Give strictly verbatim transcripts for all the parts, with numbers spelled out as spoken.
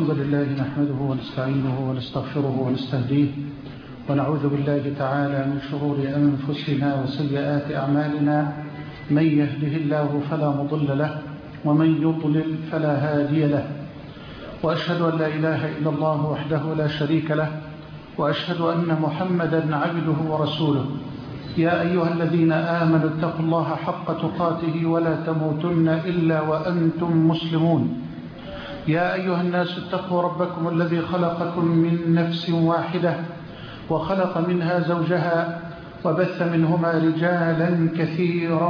الحمد لله نحمده ونستعينه ونستغفره ونستهديه ونعوذ بالله تعالى من شرور أنفسنا وسيئات أعمالنا. من يهده الله فلا مضل له ومن يضلل فلا هادي له، وأشهد أن لا إله إلا الله وحده لا شريك له، وأشهد أن محمدا عبده ورسوله. يا أيها الذين آمنوا اتقوا الله حق تقاته ولا تموتن إلا وأنتم مسلمون. يا أيها الناس اتقوا ربكم الذي خلقكم من نفس واحدة وخلق منها زوجها وبث منهما رجالا كثيرا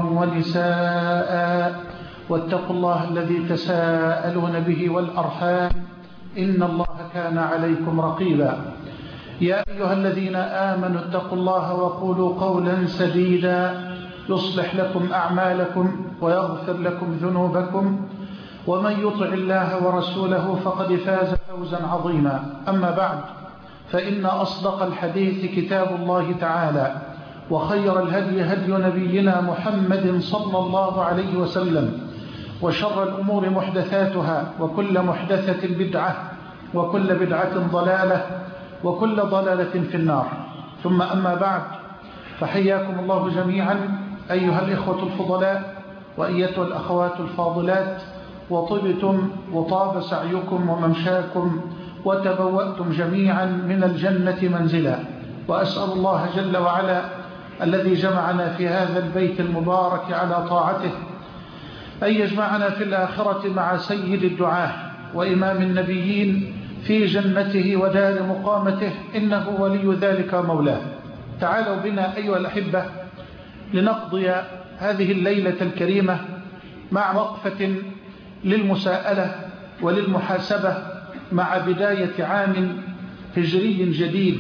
ونساء، واتقوا الله الذي تساءلون به والأرحام إن الله كان عليكم رقيبا. يا أيها الذين آمنوا اتقوا الله وقولوا قولا سديدا يصلح لكم أعمالكم ويغفر لكم ذنوبكم، ومن يطع الله ورسوله فقد فاز فوزا عظيما. أما بعد، فإن أصدق الحديث كتاب الله تعالى، وخير الهدي هدي نبينا محمد صلى الله عليه وسلم، وشر الأمور محدثاتها، وكل محدثة بدعة، وكل بدعة ضلالة، وكل ضلالة في النار. ثم أما بعد، فحياكم الله جميعا أيها الإخوة الفضلاء وأيتها الأخوات الفاضلات، وطبتم وطاب سعيكم وممشاكم وتبوأتم جميعا من الجنة منزلا. وأسأل الله جل وعلا الذي جمعنا في هذا البيت المبارك على طاعته أن يجمعنا في الآخرة مع سيد الدعاة وإمام النبيين في جنته ودار مقامته، إنه ولي ذلك مولاه. تعالوا بنا أيها الأحبة لنقضي هذه الليلة الكريمة مع وقفة للمساءلة وللمحاسبة مع بداية عام هجري جديد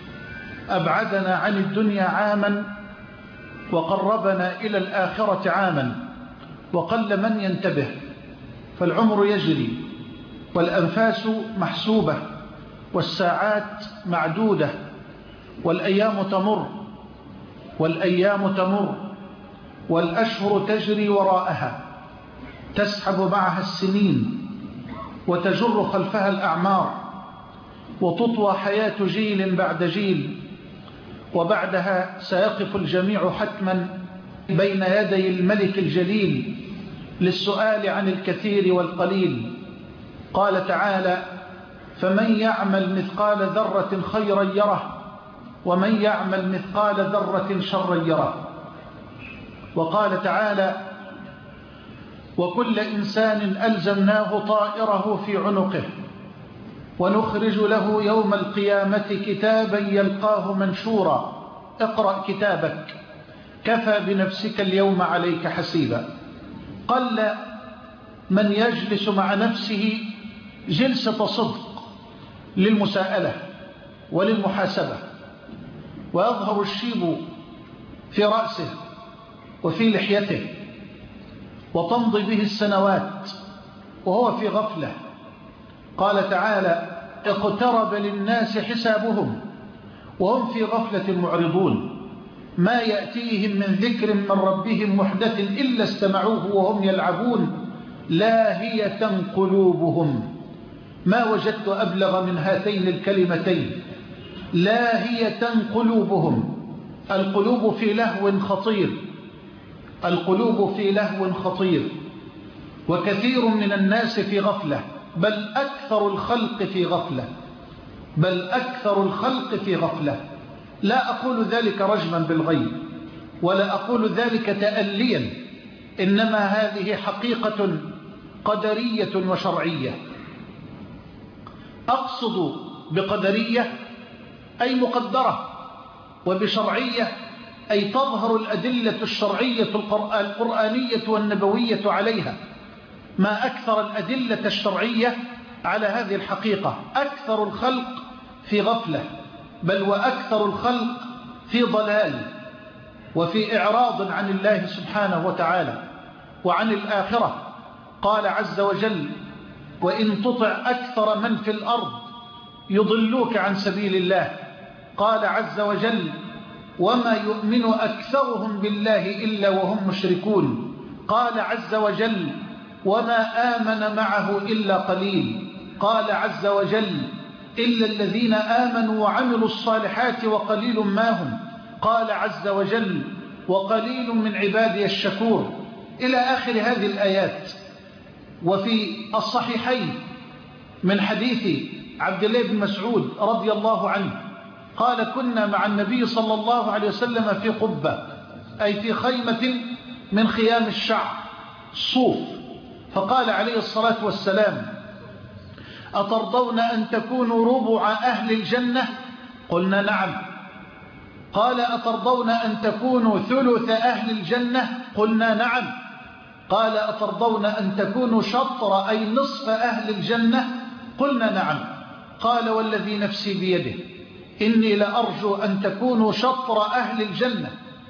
أبعدنا عن الدنيا عاما وقربنا إلى الآخرة عاما، وقل من ينتبه، فالعمر يجري والأنفاس محسوبة والساعات معدودة والأيام تمر والأيام تمر والأشهر تجري وراءها، تسحب معها السنين وتجر خلفها الأعمار، وتطوى حياة جيل بعد جيل، وبعدها سيقف الجميع حتما بين يدي الملك الجليل للسؤال عن الكثير والقليل. قال تعالى: فمن يعمل مثقال ذرة خيرا يره، ومن يعمل مثقال ذرة شرا يره. وقال تعالى: وكل إنسان ألزمناه طائره في عنقه، ونخرج له يوم القيامة كتابا يلقاه منشورا، اقرأ كتابك كفى بنفسك اليوم عليك حسيبا. قل من يجلس مع نفسه جلسة صدق للمساءلة وللمحاسبة، ويظهر الشيب في رأسه وفي لحيته، وتمضي به السنوات وهو في غفلة. قال تعالى: اقترب للناس حسابهم وهم في غفلة معرضون، ما يأتيهم من ذكر من ربهم محدث إلا استمعوه وهم يلعبون، لاهية قلوبهم. ما وجدت أبلغ من هاتين الكلمتين، لاهية قلوبهم. القلوب في لهو خطير، القلوب في لهو خطير، وكثير من الناس في غفلة، بل أكثر الخلق في غفلة، بل أكثر الخلق في غفلة. لا أقول ذلك رجما بالغيب، ولا أقول ذلك تأليا، إنما هذه حقيقة قدرية وشرعية. أقصد بقدرية أي مقدرة، وبشرعية أي تظهر الأدلة الشرعية القرآنية والنبوية عليها. ما أكثر الأدلة الشرعية على هذه الحقيقة. أكثر الخلق في غفلة، بل وأكثر الخلق في ضلال وفي إعراض عن الله سبحانه وتعالى وعن الآخرة. قال عز وجل: وإن تطع أكثر من في الأرض يضلوك عن سبيل الله. قال عز وجل: وما يؤمن أكثرهم بالله إلا وهم مشركون. قال عز وجل: وما آمن معه إلا قليل. قال عز وجل إلا الذين آمنوا وعملوا الصالحات وقليل ما هم. قال عز وجل وقليل من عبادي الشكور، إلى آخر هذه الآيات. وفي الصحيحين من حديث عبد الله بن مسعود رضي الله عنه قال كنا مع النبي صلى الله عليه وسلم في قبة، أي في خيمة من خيام الشعب صوف، فقال عليه الصلاة والسلام أترضون أن تكونوا ربع أهل الجنة؟ قلنا نعم. قال أترضون أن تكونوا ثلث أهل الجنة؟ قلنا نعم. قال أترضون أن تكونوا شطر أي نصف أهل الجنة؟ قلنا نعم. قال والذي نفسي بيده إني لأرجو أن تكونوا شطر أهل الجنة،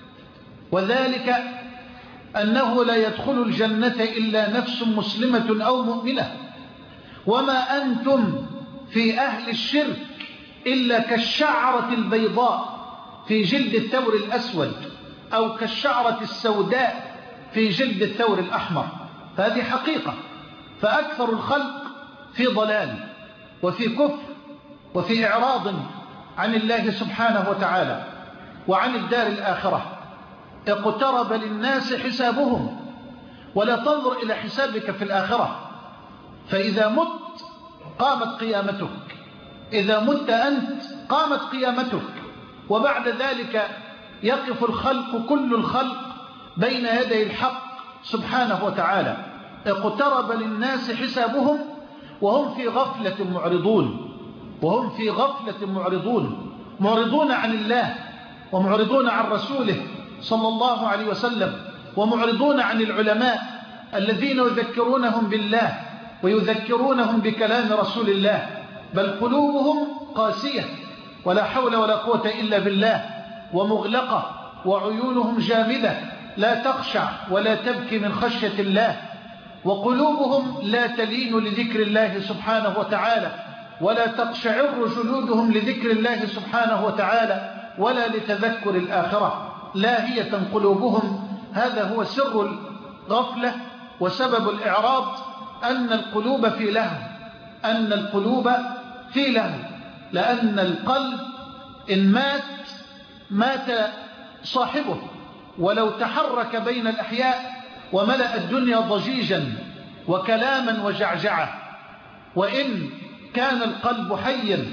وذلك أنه لا يدخل الجنة إلا نفس مسلمة أو مؤمنة، وما أنتم في أهل الشرك إلا كالشعرة البيضاء في جلد الثور الأسود، أو كالشعرة السوداء في جلد الثور الأحمر. فهذه حقيقة. فأكثر الخلق في ضلال وفي كفر وفي إعراض عن الله سبحانه وتعالى وعن الدار الآخرة. اقترب للناس حسابهم، ولا تنظر إلى حسابك في الآخرة، فإذا مت قامت قيامتك، إذا مت أنت قامت قيامتك، وبعد ذلك يقف الخلق كل الخلق بين يدي الحق سبحانه وتعالى. اقترب للناس حسابهم وهم في غفلة معرضون، وهم في غفلة معرضون، معرضون عن الله ومعرضون عن رسوله صلى الله عليه وسلم، ومعرضون عن العلماء الذين يذكرونهم بالله ويذكرونهم بكلام رسول الله، بل قلوبهم قاسية ولا حول ولا قوة إلا بالله، ومغلقة، وعيونهم جامدة لا تخشع ولا تبكي من خشية الله، وقلوبهم لا تلين لذكر الله سبحانه وتعالى، ولا تقشعر جلودهم لذكر الله سبحانه وتعالى ولا لتذكر الآخرة، لاهية قلوبهم. هذا هو سر الغفلة وسبب الإعراض، أن القلوب في لهو، أن القلوب في لهو، لأن القلب إن مات مات صاحبه، ولو تحرك بين الأحياء وملأ الدنيا ضجيجا وكلاما وجعجعة. وإن كان القلب حيا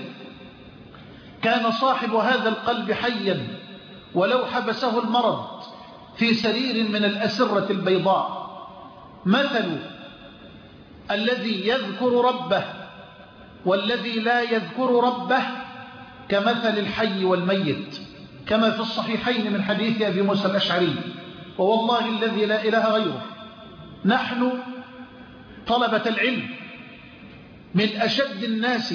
كان صاحب هذا القلب حيا، ولو حبسه المرض في سرير من الأسرة البيضاء. مثل الذي يذكر ربه والذي لا يذكر ربه كمثل الحي والميت، كما في الصحيحين من حديث أبي موسى الأشعري. ووالله الذي لا إله غيره، نحن طلبة العلم من أشد الناس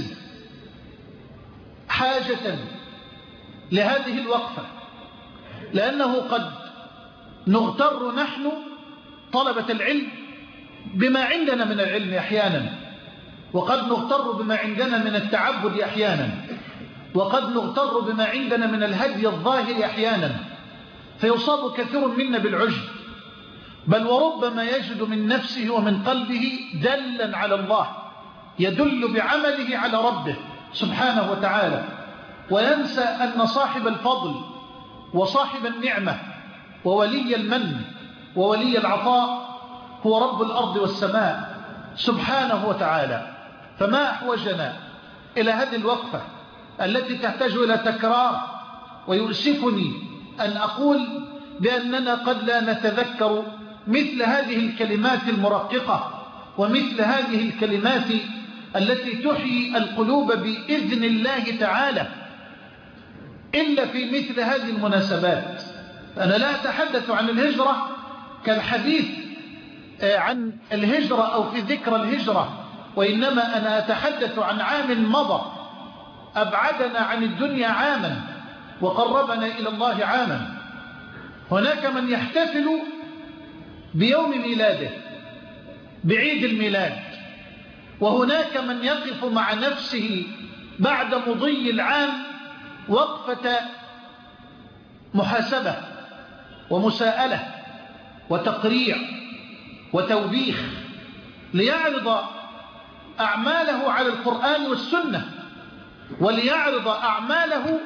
حاجة لهذه الوقفة، لأنه قد نغتر نحن طلبة العلم بما عندنا من العلم أحيانا، وقد نغتر بما عندنا من التعبد أحيانا، وقد نغتر بما عندنا من الهدي الظاهر أحيانا، فيصاب كثير منا بالعجب، بل وربما يجد من نفسه ومن قلبه دلا على الله، يدل بعمله على ربه سبحانه وتعالى، وينسى أن صاحب الفضل وصاحب النعمة وولي المن وولي العطاء هو رب الأرض والسماء سبحانه وتعالى. فما أحوجنا إلى هذه الوقفة التي تحتاج إلى تكرار. ويؤسفني أن أقول بأننا قد لا نتذكر مثل هذه الكلمات المرققة ومثل هذه الكلمات التي تحيي القلوب بإذن الله تعالى إلا في مثل هذه المناسبات. أنا لا أتحدث عن الهجرة كالحديث عن الهجرة أو في ذكر الهجرة، وإنما أنا أتحدث عن عام مضى أبعدنا عن الدنيا عاما وقربنا إلى الله عاما. هناك من يحتفل بيوم ميلاده بعيد الميلاد، وهناك من يقف مع نفسه بعد مضي العام وقفة محاسبة ومساءلة وتقريع وتوبيخ، ليعرض أعماله على القرآن والسنة، وليعرض أعماله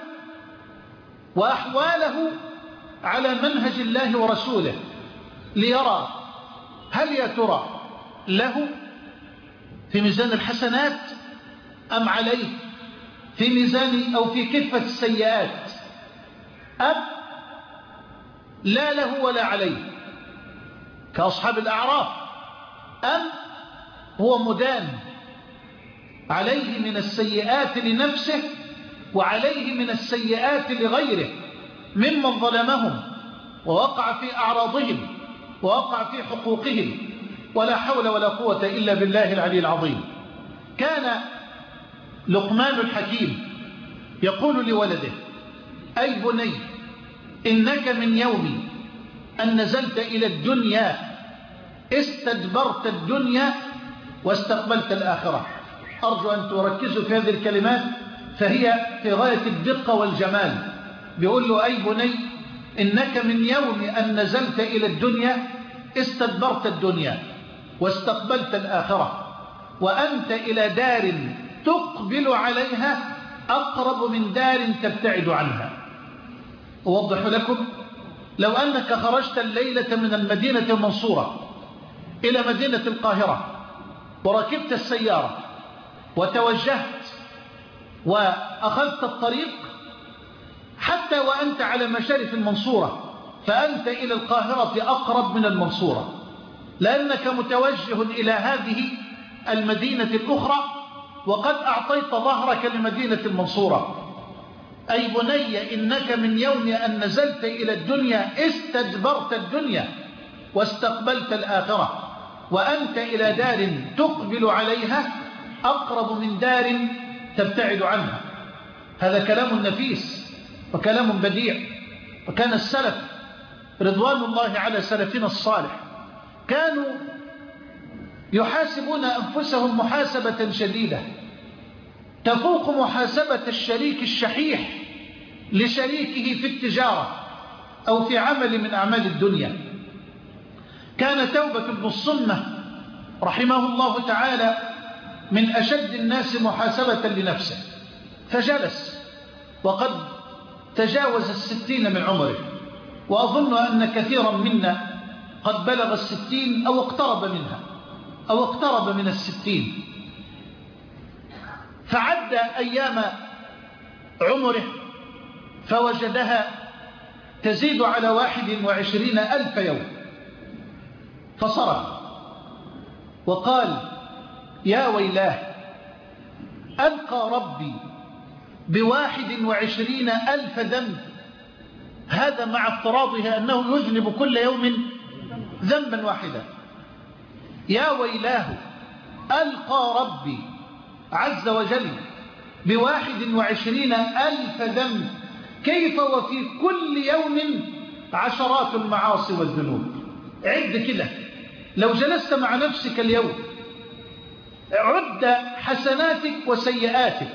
وأحواله على منهج الله ورسوله، ليرى هل يا ترى له في ميزان الحسنات أم عليه في ميزان أو في كفة السيئات، أم لا له ولا عليه كأصحاب الأعراف، أم هو مدان عليه من السيئات لنفسه وعليه من السيئات لغيره ممن ظلمهم ووقع في أعراضهم ووقع في حقوقهم، ولا حول ولا قوة إلا بالله العلي العظيم. كان لقمان الحكيم يقول لولده: أي بني إنك من يوم أن نزلت إلى الدنيا استدبرت الدنيا واستقبلت الآخرة. أرجو أن تركزوا في هذه الكلمات فهي في غاية الدقة والجمال. بيقول له: أي بني إنك من يوم أن نزلت إلى الدنيا استدبرت الدنيا واستقبلت الآخرة، وأنت إلى دار تقبل عليها أقرب من دار تبتعد عنها. أوضح لكم: لو أنك خرجت الليلة من المدينة المنصورة إلى مدينة القاهرة وركبت السيارة وتوجهت وأخذت الطريق حتى وأنت على مشارف المنصورة، فأنت إلى القاهرة أقرب من المنصورة، لأنك متوجه إلى هذه المدينة الأخرى وقد أعطيت ظهرك لمدينة المنصورة. أي بني إنك من يوم أن نزلت إلى الدنيا استدبرت الدنيا واستقبلت الآخرة، وأنت إلى دار تقبل عليها أقرب من دار تبتعد عنها. هذا كلام نفيس وكلام بديع. وكان السلف رضوان الله على سلفنا الصالح كانوا يحاسبون أنفسهم محاسبة شديدة تفوق محاسبة الشريك الشحيح لشريكه في التجارة أو في عمل من أعمال الدنيا. كان توبة بن الصمة رحمه الله تعالى من أشد الناس محاسبة لنفسه، فجلس وقد تجاوز الستين من عمره، وأظن أن كثيرا منا قد بلغ الستين أو اقترب منها أو اقترب من الستين. فعد أيام عمره فوجدها تزيد على واحد وعشرين ألف يوم، فصرخ وقال: يا ويلاه، ألقى ربي بواحد وعشرين ألف ذنب، هذا مع افتراضها أنه يذنب كل يوم ذنبا واحدا. يا ويلاه، ألقى ربي عز وجل بواحد وعشرين ألف ذنب، كيف وفي كل يوم عشرات المعاصي والذنوب. عد كده، لو جلست مع نفسك اليوم عد حسناتك وسيئاتك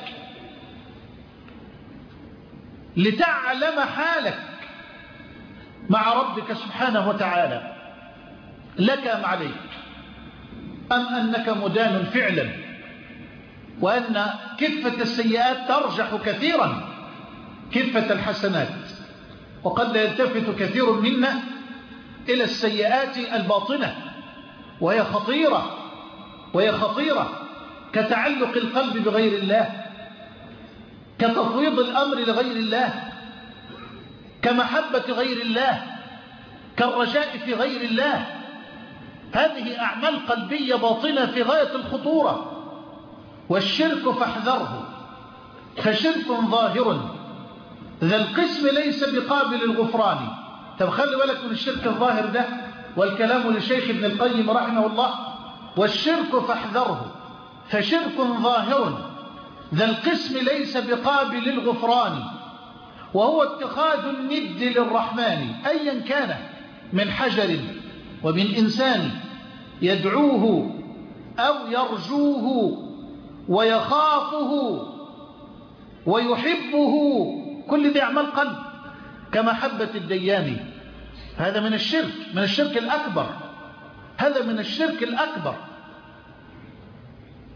لتعلم حالك مع ربك سبحانه وتعالى، لك أم عليك، أم أنك مدان فعلا، وأن كفة السيئات ترجح كثيرا كفة الحسنات. وقد لا يلتفت كثير منا إلى السيئات الباطنة، وهي خطيرة وهي خطيرة كتعلق القلب بغير الله، كتفويض الأمر لغير الله، كمحبة غير الله، كالرجاء في غير الله. هذه أعمال قلبية باطنة في غاية الخطورة. والشرك فاحذره، فشرك ظاهر ذا القسم ليس بقابل الغفران. طب خلي بالك من الشرك الظاهر ده، والكلام للشيخ ابن القيم رحمه الله: والشرك فاحذره فشرك ظاهر ذا القسم ليس بقابل الغفران، وهو اتخاذ الند للرحمن أيا كان من حجر ومن إنسان يدعوه أو يرجوه ويخافه ويحبه، كل دي أعمال قلب كمحبة الديان. هذا من الشرك، من الشرك الأكبر، هذا من الشرك الأكبر.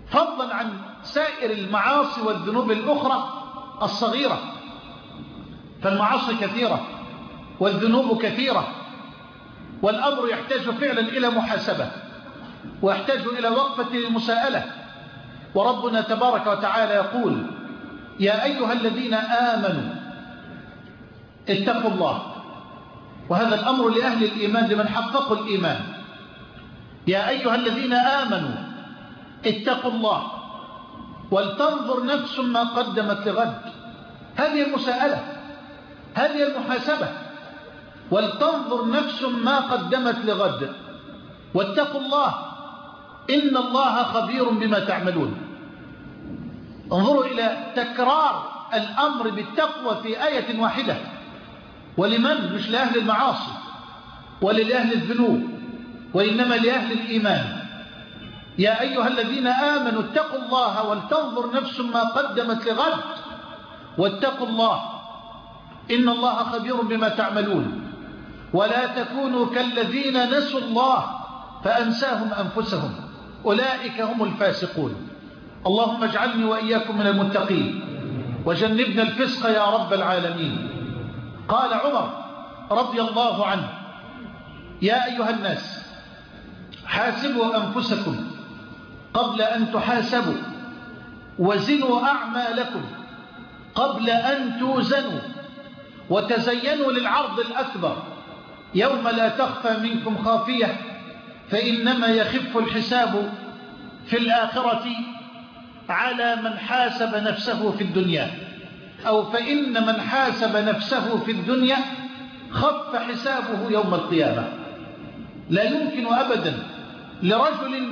فضلا عن سائر المعاصي والذنوب الأخرى الصغيرة. فالمعاصي كثيرة والذنوب كثيرة، والأمر يحتاج فعلا إلى محاسبة ويحتاج إلى وقفة للمساءلة. وربنا تبارك وتعالى يقول: يا أيها الذين آمنوا اتقوا الله. وهذا الأمر لأهل الإيمان، لمن حققوا الإيمان. يا أيها الذين آمنوا اتقوا الله ولتنظر نفس ما قدمت لغد. هذه المساءلة، هذه المحاسبة. ولتنظر نفس ما قدمت لغد واتقوا الله إن الله خبير بما تعملون. انظروا إلى تكرار الأمر بالتقوى في آية واحدة. ولمن؟ مش لأهل المعاصي ولا لأهل الذنوب، وإنما لأهل الإيمان. يا أيها الذين آمنوا اتقوا الله ولتنظر نفس ما قدمت لغد واتقوا الله إن الله خبير بما تعملون. ولا تكونوا كالذين نسوا الله فأنساهم أنفسهم أولئك هم الفاسقون. اللهم اجعلني وإياكم من المتقين وجنبنا الفسق يا رب العالمين. قال عمر رضي الله عنه: يا أيها الناس حاسبوا أنفسكم قبل أن تحاسبوا، وزنوا أعمالكم قبل أن توزنوا، وتزينوا للعرض الأكبر يوم لا تخفى منكم خافية، فإنما يخف الحساب في الآخرة على من حاسب نفسه في الدنيا، أو فإن من حاسب نفسه في الدنيا خف حسابه يوم القيامة. لا يمكن أبدا لرجل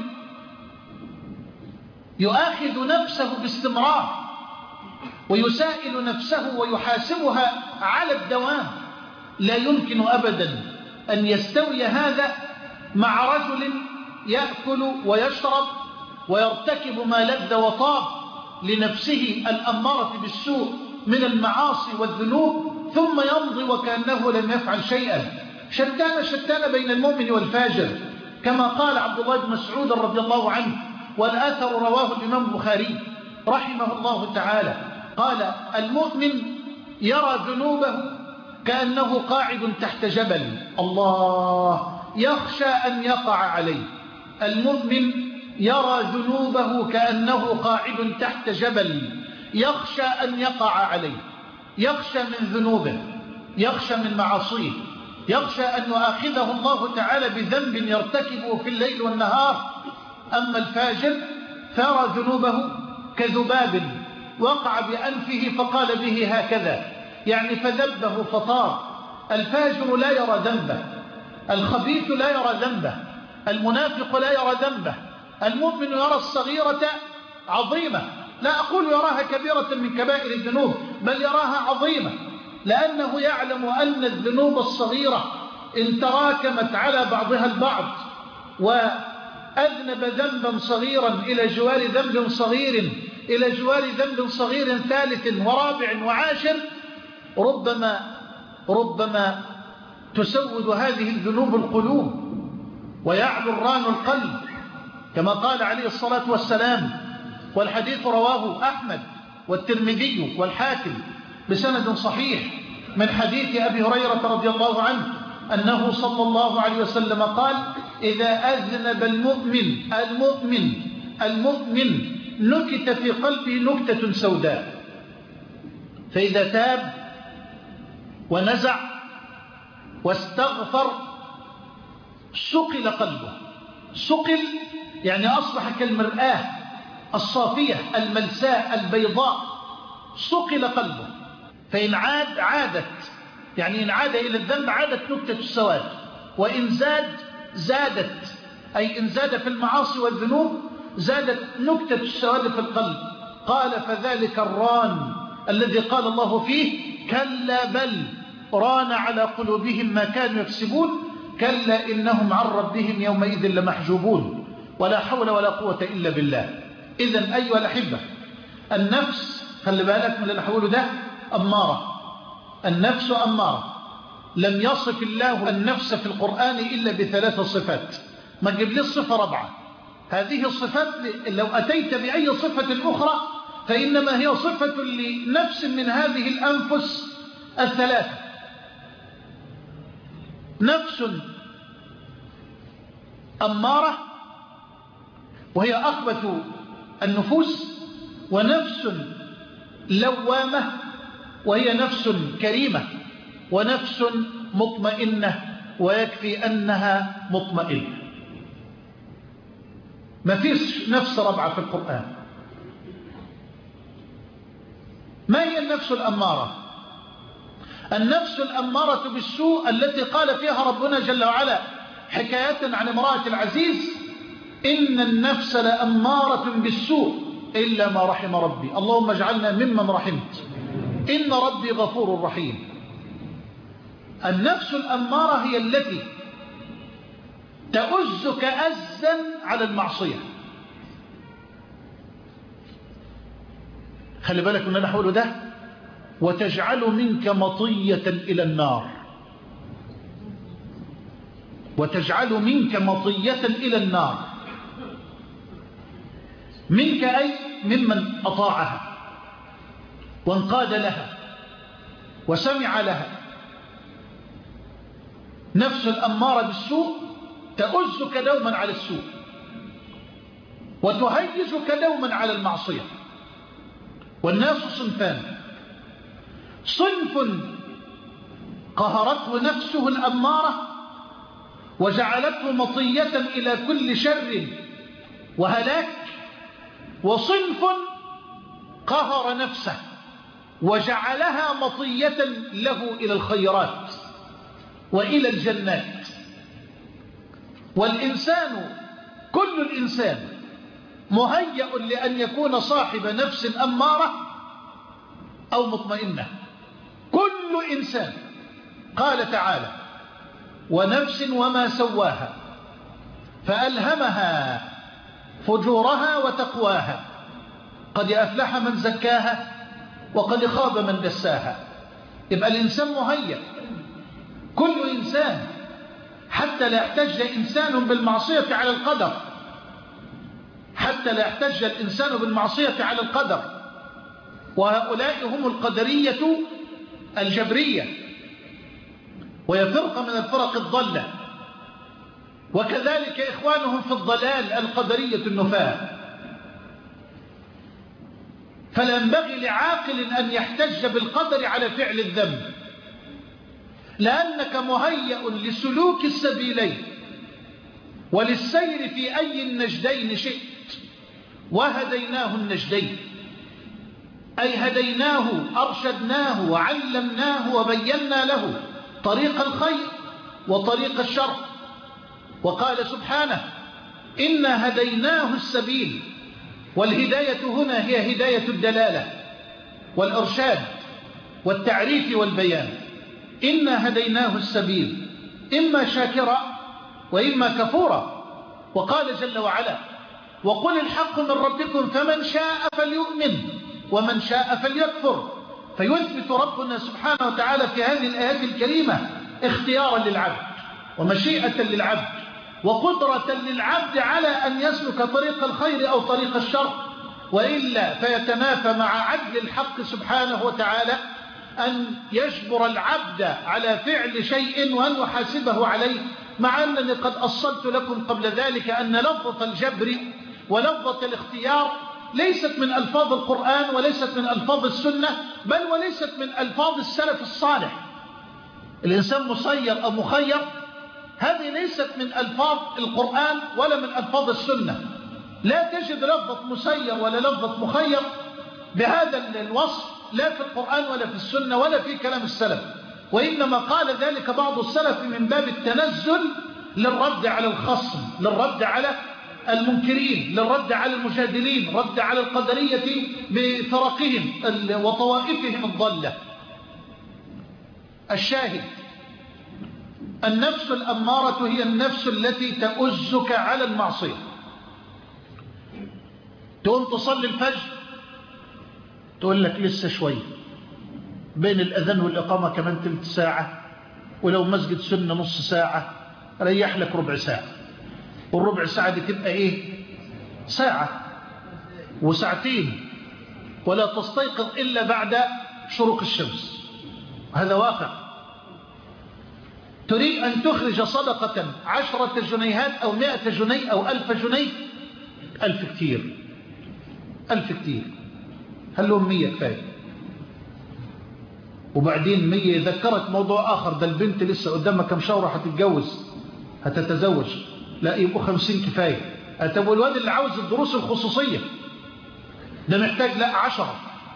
يؤاخذ نفسه باستمرار ويسائل نفسه ويحاسبها على الدوام، لا يمكن أبدا أن يستوي هذا مع رجل يأكل ويشرب ويرتكب ما لذ وطاب لنفسه الأمارة بالسوء من المعاصي والذنوب، ثم يمضي وكأنه لم يفعل شيئا. شتان شتان بين المؤمن والفاجر، كما قال عبد الله بن مسعود رضي الله عنه، والآثر رواه الإمام البخاري رحمه الله تعالى، قال: المؤمن يرى ذنوبه كأنه قاعد تحت جبل، الله، يخشى أن يقع عليه. المؤمن يرى ذنوبه كأنه قاعد تحت جبل، يخشى أن يقع عليه، يخشى من ذنوبه، يخشى من معاصيه، يخشى أن يؤاخذه الله تعالى بذنب يرتكبه في الليل والنهار. أما الفاجر فيرى ذنوبه كذباب وقع بأنفه فقال به هكذا، يعني فذبه فطار. الفاجر لا يرى ذنبه، الخبيث لا يرى ذنبه، المنافق لا يرى ذنبه. المؤمن يرى الصغيرة عظيمة، لا أقول يراها كبيرة من كبائر الذنوب، بل يراها عظيمة، لأنه يعلم أن الذنوب الصغيرة إن تراكمت على بعضها البعض وأذنب ذنبا صغيرا إلى جوار ذنب صغير إلى جوار ذنب صغير ثالث ورابع وعاشر، ربما ربما تسود هذه الذنوب القلوب ويعلو الران القلب، كما قال عليه الصلاة والسلام، والحديث رواه أحمد والترمذي والحاكم بسند صحيح من حديث أبي هريرة رضي الله عنه أنه صلى الله عليه وسلم قال: إذا أذنب المؤمن المؤمن المؤمن نكت في قلبه نكتة سوداء، فإذا تاب ونزع واستغفر سقل قلبه. سقل يعني أصبح كالمرآة الصافية الملساء البيضاء، سقل قلبه. فإن عاد عادت، يعني إن عاد إلى الذنب عادت نكتة السواد، وإن زاد زادت، أي إن زاد في المعاصي والذنوب زادت نكتة السواد في القلب. قال: فذلك الران الذي قال الله فيه: كلا بل ران على قلوبهم ما كانوا يكسبون، كلا إنهم عن ربهم يومئذ لمحجوبون. ولا حول ولا قوة إلا بالله. إذن أيها الأحبة، النفس، خلي بالك من اللي حوله ده، أمارة. النفس أمارة. لم يصف الله النفس في القرآن إلا بثلاث صفات. ما تجيب لي الصفة رابعة، هذه الصفات لو أتيت بأي صفة أخرى فإنما هي صفة لنفس من هذه الأنفس الثلاثة. نفس أمارة وهي أخبث النفوس، ونفس لوامة وهي نفس كريمة، ونفس مطمئنة ويكفي أنها مطمئنة. ما فيش نفس رابعة في القرآن. ما هي النفس الأمارة؟ النفس الأمارة بالسوء التي قال فيها ربنا جل وعلا حكاية عن امرأة العزيز: إن النفس لأمارة بالسوء إلا ما رحم ربي. اللهم اجعلنا ممن رحمت، إن ربي غفور رحيم. النفس الأمارة هي التي تؤزك أزا على المعصية. خلي بالك من أنا حوله ده: وتجعل منك مطية إلى النار. وتجعل منك مطية إلى النار. منك أي ممن أطاعها وانقاد لها وسمع لها. نفس الأمارة بالسوء تؤزك دوما على السوء وتهيجك دوما على المعصية. والناس صنفان: صنف قهرته نفسه الأمارة وجعلته مطية إلى كل شر وهلاك، وصنف قهر نفسه وجعلها مطية له إلى الخيرات وإلى الجنات. والإنسان كل الإنسان مهيأ لأن يكون صاحب نفس أمارة أو مطمئنة. كل إنسان. قال تعالى: ونفس وما سواها فألهمها فجورها وتقواها قد أفلح من زكاها وقد خاب من دساها. يبقى الإنسان مهيأ، كل إنسان، حتى لا يحتج إنسان بالمعصية على القدر. حتى لا يحتج الإنسان بالمعصية على القدر. وهؤلاء هم القدرية الجبرية، وهي فرقة من الفرق الضالة. وكذلك إخوانهم في الضلال القدرية النفاة. فلا ينبغي لعاقل أن يحتج بالقدر على فعل الذنب، لأنك مهيأ لسلوك السبيلين وللسير في أي النجدين شئت. وهديناه النجدين، أي هديناه أرشدناه وعلمناه وبينا له طريق الخير وطريق الشر. وقال سبحانه: إنا هديناه السبيل. والهداية هنا هي هداية الدلالة والإرشاد والتعريف والبيان. إنا هديناه السبيل إما شاكرا وإما كفورا. وقال جل وعلا: وقل الحق من ربكم فمن شاء فليؤمن ومن شاء فليكفر. فيثبت ربنا سبحانه وتعالى في هذه الآيات الكريمة اختيارا للعبد ومشيئة للعبد وقدرة للعبد على أن يسلك طريق الخير أو طريق الشر، وإلا فيتنافى مع عدل الحق سبحانه وتعالى أن يجبر العبد على فعل شيء وأن يحاسبه عليه. مع أنني قد أصلت لكم قبل ذلك أن لفظة الجبر ولفظة الاختيار ليست من ألفاظ القرآن وليست من ألفاظ السنة، بل وليست من ألفاظ السلف الصالح. الإنسان مسير أو مخير هذه ليست من ألفاظ القرآن ولا من ألفاظ السنة. لا تجد لفظة مسير ولا لفظة مخير بهذا الوصف لا في القرآن ولا في السنة ولا في كلام السلف. وإنما قال ذلك بعض السلف من باب التنزل للرد على الخصم، للرد على المنكرين، للرد على المجادلين، رد على القدرية بفرقهم وطوائفهم الضالة. الشاهد: النفس الأمارة هي النفس التي تؤزك على المعصية. تقوم تصلي الفجر تقول لك لسه شوية، بين الأذان والإقامة كمان تلت ساعة، ولو مسجد سنة نص ساعة، ريح لك ربع ساعة، والربع ساعة دي تبقى إيه؟ ساعة وساعتين، ولا تستيقظ إلا بعد شروق الشمس. هذا واقع. تريد أن تخرج صدقة عشرة جنيهات أو مائة جنيه أو ألف جنيه، ألف كتير، ألف كتير، هل لهم مية كفاية. وبعدين مية يذكرك موضوع آخر، ده البنت لسه قدامها كم شهر هتتجوز هتتزوج، لا يبقوا خمسين كفاية. أتبقى الواد اللي عاوز الدروس الخصوصية ده محتاج لا عشرة،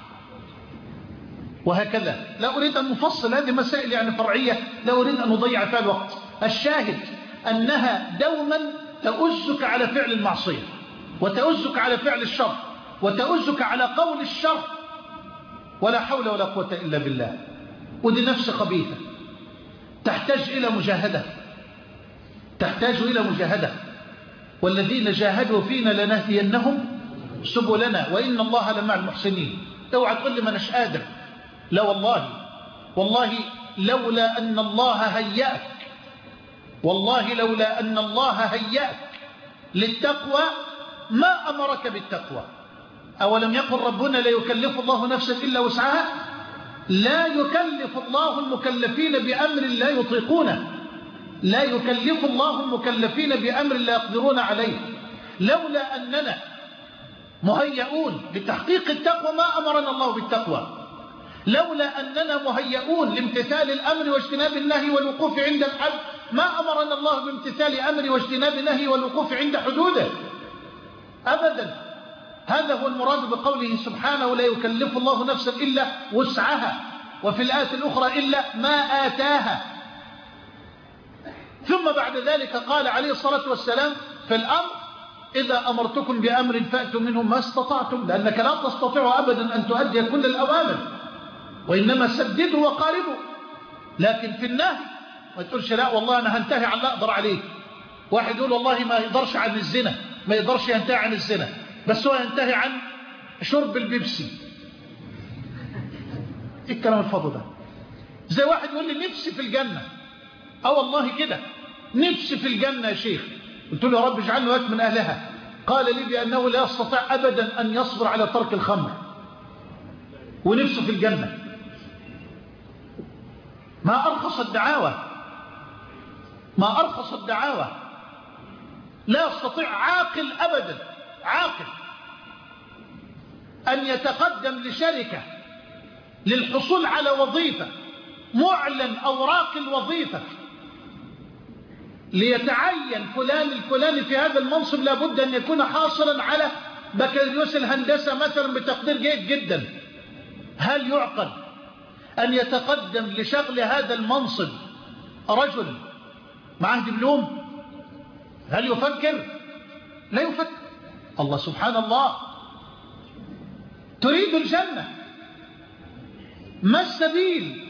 وهكذا. لا أريد أن نفصل هذه مسائل يعني فرعية، لا أريد أن نضيع فيها الوقت. الشاهد أنها دوما تؤزك على فعل المعصية، وتؤزك على فعل الشر، وتؤزك على قول الشر، ولا حول ولا قوة إلا بالله. ودي نفس خبيثة تحتاج إلى مجاهدة، تحتاج إلى مجاهدة. والذين جاهدوا فينا لنهدينهم سبلنا وإن الله لمع المحسنين. اوعى تقول لي ما أناش قادر، لا والله، والله لولا أن الله هيأك، والله لولا أن الله هيأك للتقوى ما أمرك بالتقوى. أولم يقل ربنا لا يكلف الله نفسا إلا وسعها؟ لا يكلف الله المكلفين بأمر لا يطيقونه، لا يكلف الله المكلفين بأمر لا يقدرون عليه. لولا أننا مهيئون لتحقيق التقوى ما أمرنا الله بالتقوى، لولا أننا مهيئون لامتثال الأمر واجتناب النهي والوقوف عند الحد ما أمرنا الله بامتثال أمر واجتناب النهي والوقوف عند حدوده أبدا. هذا هو المراد بقوله سبحانه لا يكلف الله نفسا إلا وسعها، وفي الآية الأخرى إلا ما آتاها. ثم بعد ذلك قال عليه الصلاة والسلام في الأمر إذا أمرتكم بأمر فأتوا منه ما استطعتم، لأنك لا تستطيع أبدا أن تؤدي كل الأوامر، وإنما سددوا وقاربوا. لكن في النهي ما تقولش لا والله أنا هنتهي عن لا أقدر عليه. واحد يقول والله ما يقدرش عن الزنا، ما يقدرش ينتهي عن الزنا، بس هو ينتهي عن شرب البيبسي. ايه الكلام الفاضي ده؟ زي واحد يقول لي نفسي في الجنة، اه والله كده نفسي في الجنة يا شيخ. قلت له يا رب اجعلني وأنت من أهلها. قال لي بأنه لا يستطيع أبدا أن يصبر على ترك الخمر ونفسه في الجنة. ما أرخص الدعاوى، ما أرخص الدعاوى. لا يستطيع عاقل أبدا، عاقل أن يتقدم لشركة للحصول على وظيفة، معلن أوراق الوظيفة ليتعين فلان الفلاني في هذا المنصب لابد أن يكون حاصلا على بكالوريوس الهندسة مثلا بتقدير جيد جدا. هل يعقل أن يتقدم لشغل هذا المنصب رجل معه دبلوم؟ هل يفكر؟ لا يفكر. الله سبحان الله. تريد الجنة، ما السبيل؟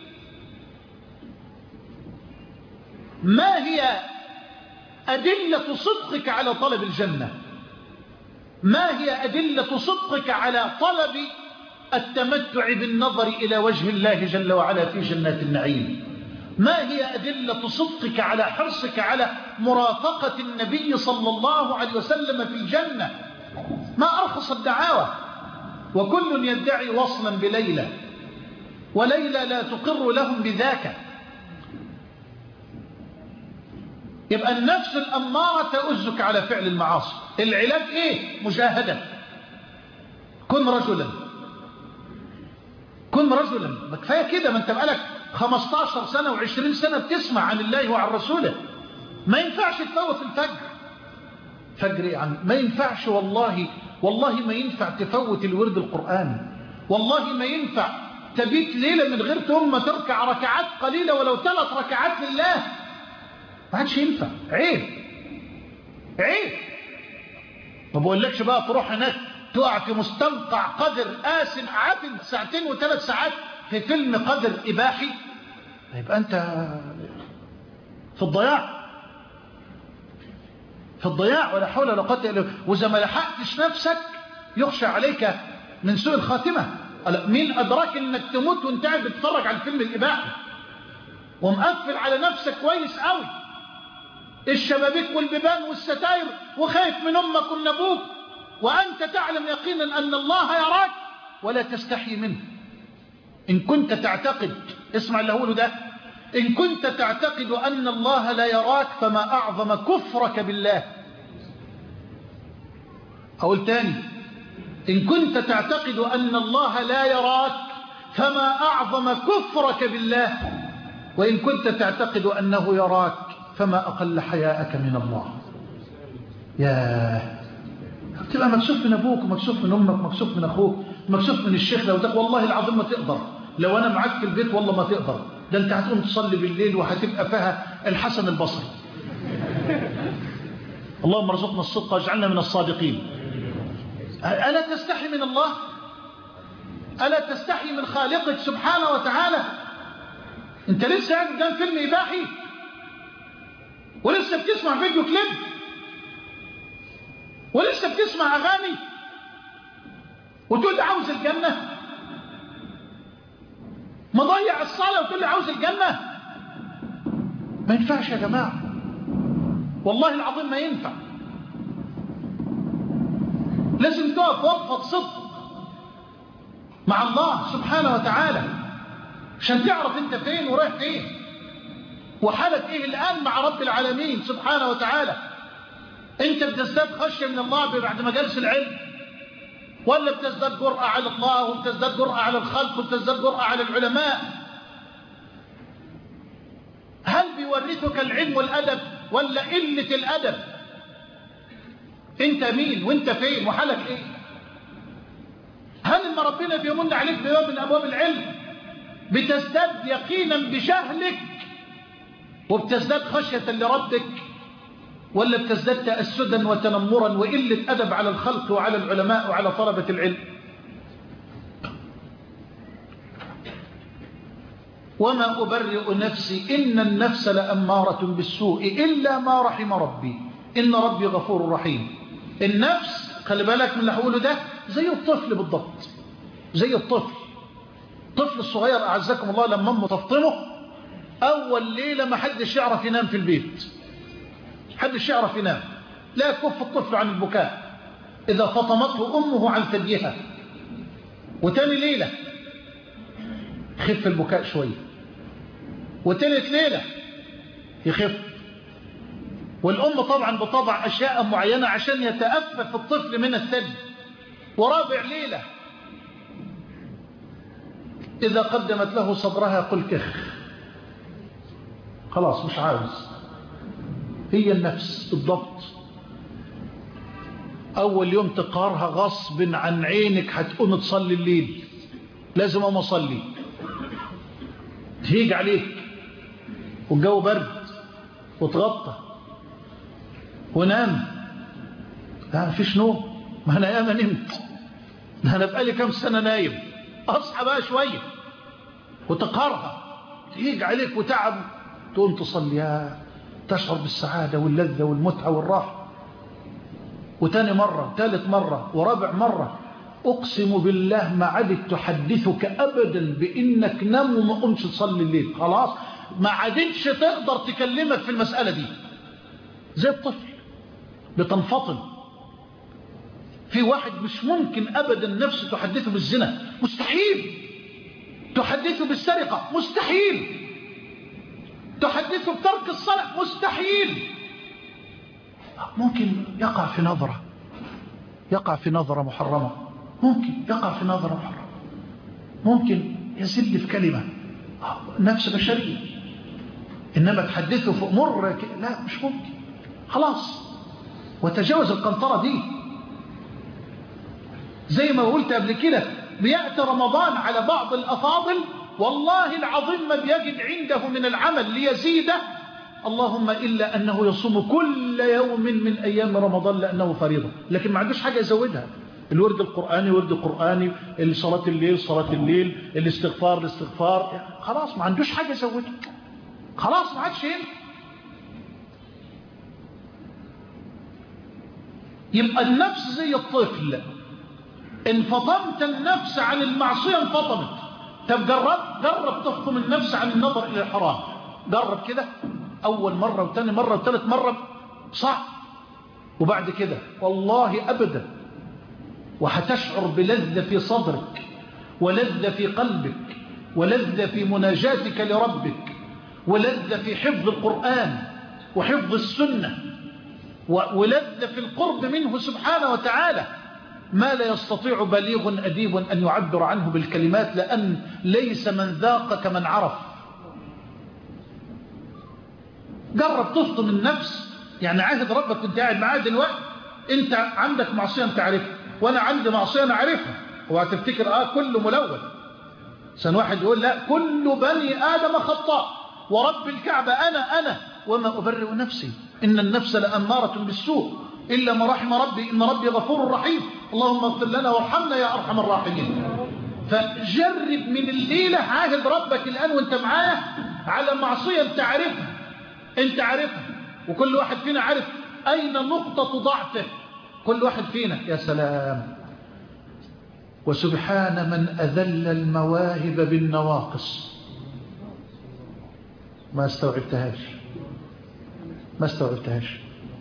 ما هي أدلة صدقك على طلب الجنة؟ ما هي أدلة صدقك على طلب التمتع بالنظر إلى وجه الله جل وعلا في جنات النعيم؟ ما هي أدلة صدقك على حرصك على مرافقة النبي صلى الله عليه وسلم في الجنة؟ ما أرخص الدعاوى. وكل يدعي وصلا بليلى وليلى لا تقر لهم بذاك. يبقى النفس الأمارة تؤزك على فعل المعاصي. العلاج إيه؟ مجاهدة. كن رجلا، كن رجلا. ما كفاية كده، ما انت بقالك خمستاشر سنة وعشرين سنة بتسمع عن الله وعن رسوله. ما ينفعش تفوت الفجر. فجر ايه عم؟ ما ينفعش والله، والله ما ينفع تفوت الورد القرآن. والله ما ينفع تبيت ليلة من غير ثم تركع ركعات قليلة ولو ثلاث ركعات لله. ما عادش ينفع. عيب، عيب. ما بقولكش بقى تروح هناك تقع في مستنقع قدر آسن عابد ساعتين وثلاث ساعات في فيلم قدر إباحي، يبقى أنت في الضياع، في الضياع ولا حول ولا قوة إلا بالله. وإذا ما لحقتش نفسك يخشى عليك من سوء الخاتمة. مين أدراك إنك تموت وأنت قاعد بتتفرج على الفيلم الإباحي ومقفل على نفسك كويس قوي؟ الشبابيك والبيبان والستاير وخايف من أمك ومن أبوك، وأنت تعلم يقينا أن الله يراك ولا تستحي منه. إن كنت تعتقد، اسمع اللي هقوله ده، إن كنت تعتقد أن الله لا يراك فما أعظم كفرك بالله. أقول تاني، إن كنت تعتقد أن الله لا يراك فما أعظم كفرك بالله، وإن كنت تعتقد أنه يراك فما أقل حياءك من الله. ياه، تبقى مكسوف من أبوك ومكسوف من أمك ومكسوف من أخوك ومكسوف من الشيخ. لو ده والله العظيم ما تقدر، لو أنا معاك في البيت والله ما تقدر. ده أنت هتقوم تصلي بالليل وهتبقى فيها الحسن البصري. اللهم ارزقنا الصدق واجعلنا من الصادقين. ألا تستحي من الله؟ ألا تستحي من خالقك سبحانه وتعالى؟ أنت لسه قاعد قدام فيلم إباحي ولسه بتسمع فيديو كليب ولسه بتسمع أغاني وتقول عاوز الجنة؟ مضيع الصلاة وتقول لي عاوز الجنة؟ ما ينفعش يا جماعة، والله العظيم ما ينفع. لازم تقف وقفة صدق مع الله سبحانه وتعالى عشان تعرف انت فين ورايح فين وحالك ايه الآن مع رب العالمين سبحانه وتعالى. انت بتزداد خشية من الله بعد مجالس العلم، ولا بتزداد جرأة على الله وبتزداد جرأة على الخلق وبتزداد جرأة على العلماء؟ هل بيورثك العلم والأدب ولا قلة الأدب؟ انت مين وانت فين وحالك ايه؟ هل لما ربنا بيمن عليك بباب من أبواب العلم بتزداد يقينا بجهلك وبتزداد خشية لربك، ولا بتزداد تأسدا وتنمرا وقلة أدب على الخلق وعلى العلماء وعلى طلبة العلم؟ وما أبرئ نفسي إن النفس لأمارة بالسوء إلا ما رحم ربي إن ربي غفور رحيم. النفس خلي بالك من اللي هقوله ده زي الطفل بالضبط، زي الطفل. الطفل الصغير أعزكم الله لما أمه تفطمه أول ليلة ما حدش يعرف ينام في البيت، حدش يعرف ينام، لا يكف الطفل عن البكاء إذا فطمته أمه عن ثديها. وتاني ليلة يخف البكاء شوية، وتالت ليلة يخف. والأم طبعا بطبع أشياء معينة عشان يتأفف الطفل من الثدي. ورابع ليلة إذا قدمت له صدرها قل كخ، خلاص مش عاوز. هي النفس بالضبط. أول يوم تقهرها غصب عن عينك هتقوم تصلي الليل، لازم أقوم أصلي، تهيج عليك والجو برد وتغطى ونام. لا مفيش نوم، ما أنا ياما نمت، ده أنا بقالي كام سنة نايم، أصحى بقى شوية. وتقهرها تهيج عليك وتعب، تقوم تصلي، تشعر بالسعادة واللذة والمتعة والراحة. وتاني مرة ثالث مرة ورابع مرة أقسم بالله ما عدت تحدثك أبدا بإنك نام وما قمش تصلي الليل، خلاص ما عدتش تقدر تكلمك في المسألة دي. زي الطفل بتنفطن. في واحد مش ممكن أبدا نفسه تحدثه بالزنا، مستحيل. تحدثه بالسرقة، مستحيل. تحدثه بترك الصلاة، مستحيل. ممكن يقع في نظرة، يقع في نظرة محرمة، ممكن يقع في نظرة محرمة، ممكن يزل في كلمة، نفس بشرية. إنما تحدثه في أمور لا مش ممكن، خلاص. وتجاوز القنطرة دي. زي ما قلت قبل كده، بيأتي رمضان على بعض الأفاضل والله العظيم ما بيجد عنده من العمل ليزيده، اللهم إلا أنه يصوم كل يوم من أيام رمضان لأنه فريضة، لكن ما عندوش حاجة يزودها. الورد القرآني ورد القرآني، صلاة الليل صلاة الليل، الاستغفار الاستغفار، يعني خلاص ما عندوش حاجة يزودها، خلاص ما عادش هنا. يبقى النفس زي الطفل، إن فطمت النفس عن المعصية انفطمت. طب جرب جرب تفطم النفس عن النظر إلى الحرام، جرب كده أول مرة وثاني مرة وثالث مرة صعب، وبعد كده والله أبدا، وهتشعر بلذة في صدرك ولذة في قلبك ولذة في مناجاتك لربك ولذة في حفظ القرآن وحفظ السنة ولذة في القرب منه سبحانه وتعالى، ما لا يستطيع بليغ أديب أن يعبر عنه بالكلمات، لأن ليس من ذاق كمن عرف. جرب تفطم النفس، يعني عاهد ربك كنت قاعد معاه دلوقتي، انت عندك معصية انت عارفها وانا عندي معصية انا عارفها، وهتفتكر اه كله ملون. سن واحد يقول لا كل بني آدم خطاء ورب الكعبة أنا أنا وما أبرئ نفسي إن النفس لأمارة بالسوء إلا ما رحم ربي إن ربي غفور رحيم اللهم اغفر لنا وارحمنا يا أرحم الراحمين. فجرب من الليلة، عاهد ربك الآن وانت معاه على معصية انت عارفها انت عارفها وكل واحد فينا عارف أين نقطة ضعفه، كل واحد فينا. يا سلام. وسبحان من أذل المواهب بالنواقص. ما استوعبتهاش ما استوعبتهاش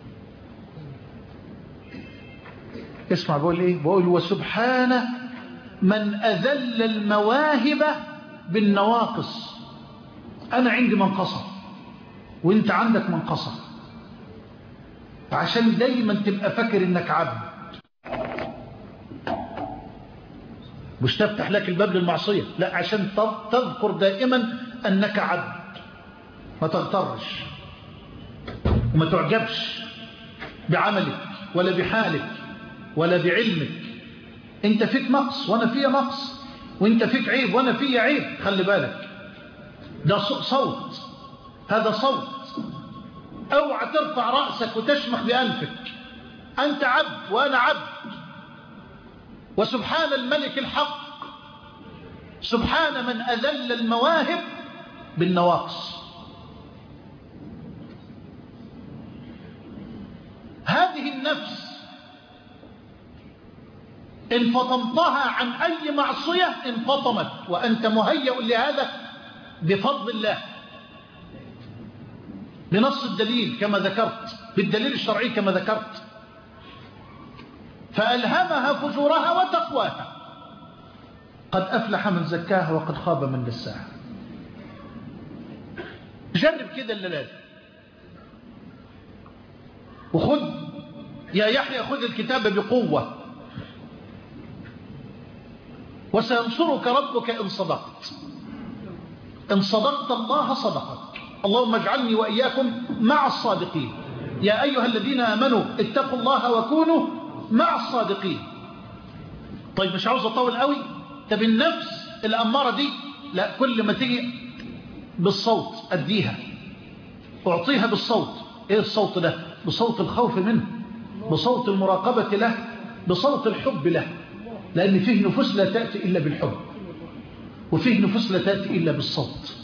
اسمع بقول ايه، بقول وسبحان من أذل المواهب بالنواقص. أنا عندي منقصة وانت عندك منقصة، عشان دايما تبقى فاكر انك عبد، مش تفتح لك الباب للمعصية، لا، عشان تذكر دائما أنك عبد، ما تغترش وما تعجبش بعملك ولا بحالك ولا بعلمك. انت فيك نقص وانا فيا نقص، وانت فيك عيب وانا فيا عيب، خلي بالك، ده صوت، هذا صوت. اوعى ترفع رأسك وتشمخ بأنفك، أنت عبد وأنا عبد. وسبحان الملك الحق، سبحان من أذل المواهب بالنواقص. هذه النفس إن فطمتها عن أي معصية انفطمت، وأنت مهيأ لهذا بفضل الله، بنص الدليل كما ذكرت، بالدليل الشرعي كما ذكرت. فألهمها فجورها وتقواها، قد أفلح من زكاها وقد خاب من دساها. جرب كده الليلة، وخذ يا يحيى خذ الكتاب بقوة، وسينصرك ربك إن صدقت. إن صدقت الله صدقك. اللهم اجعلني وإياكم مع الصادقين. يا أيها الذين آمنوا اتقوا الله وكونوا مع الصادقين. طيب مش عاوز أطول قوي. طب النفس الأمارة دي، لا، كل ما تيجي بالصوت أديها، أعطيها بالصوت. إيه الصوت ده؟ بصوت الخوف منه، بصوت المراقبة له، بصوت الحب له، لأن فيه نفوس لا تأتي إلا بالحب، وفيه نفوس لا تأتي إلا بالصوت.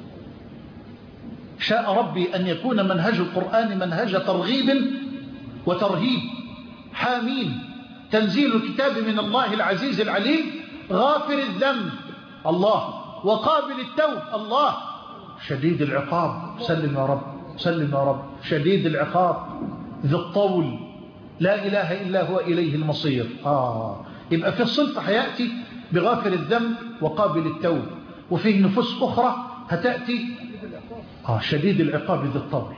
شاء ربي أن يكون منهج القرآن منهج ترغيب وترهيب. حامين تنزيل الكتاب من الله العزيز العليم، غافر الذنب الله، وقابل التوب الله، شديد العقاب، سلم يا رب سلم يا رب، شديد العقاب، ذي الطول، لا إله إلا هو إليه المصير. آه يبقى في الصنف هيأتي بغافر الذنب وقابل التوب، وفيه نفوس أخرى هتأتي آه شديد العقاب ذي الطول.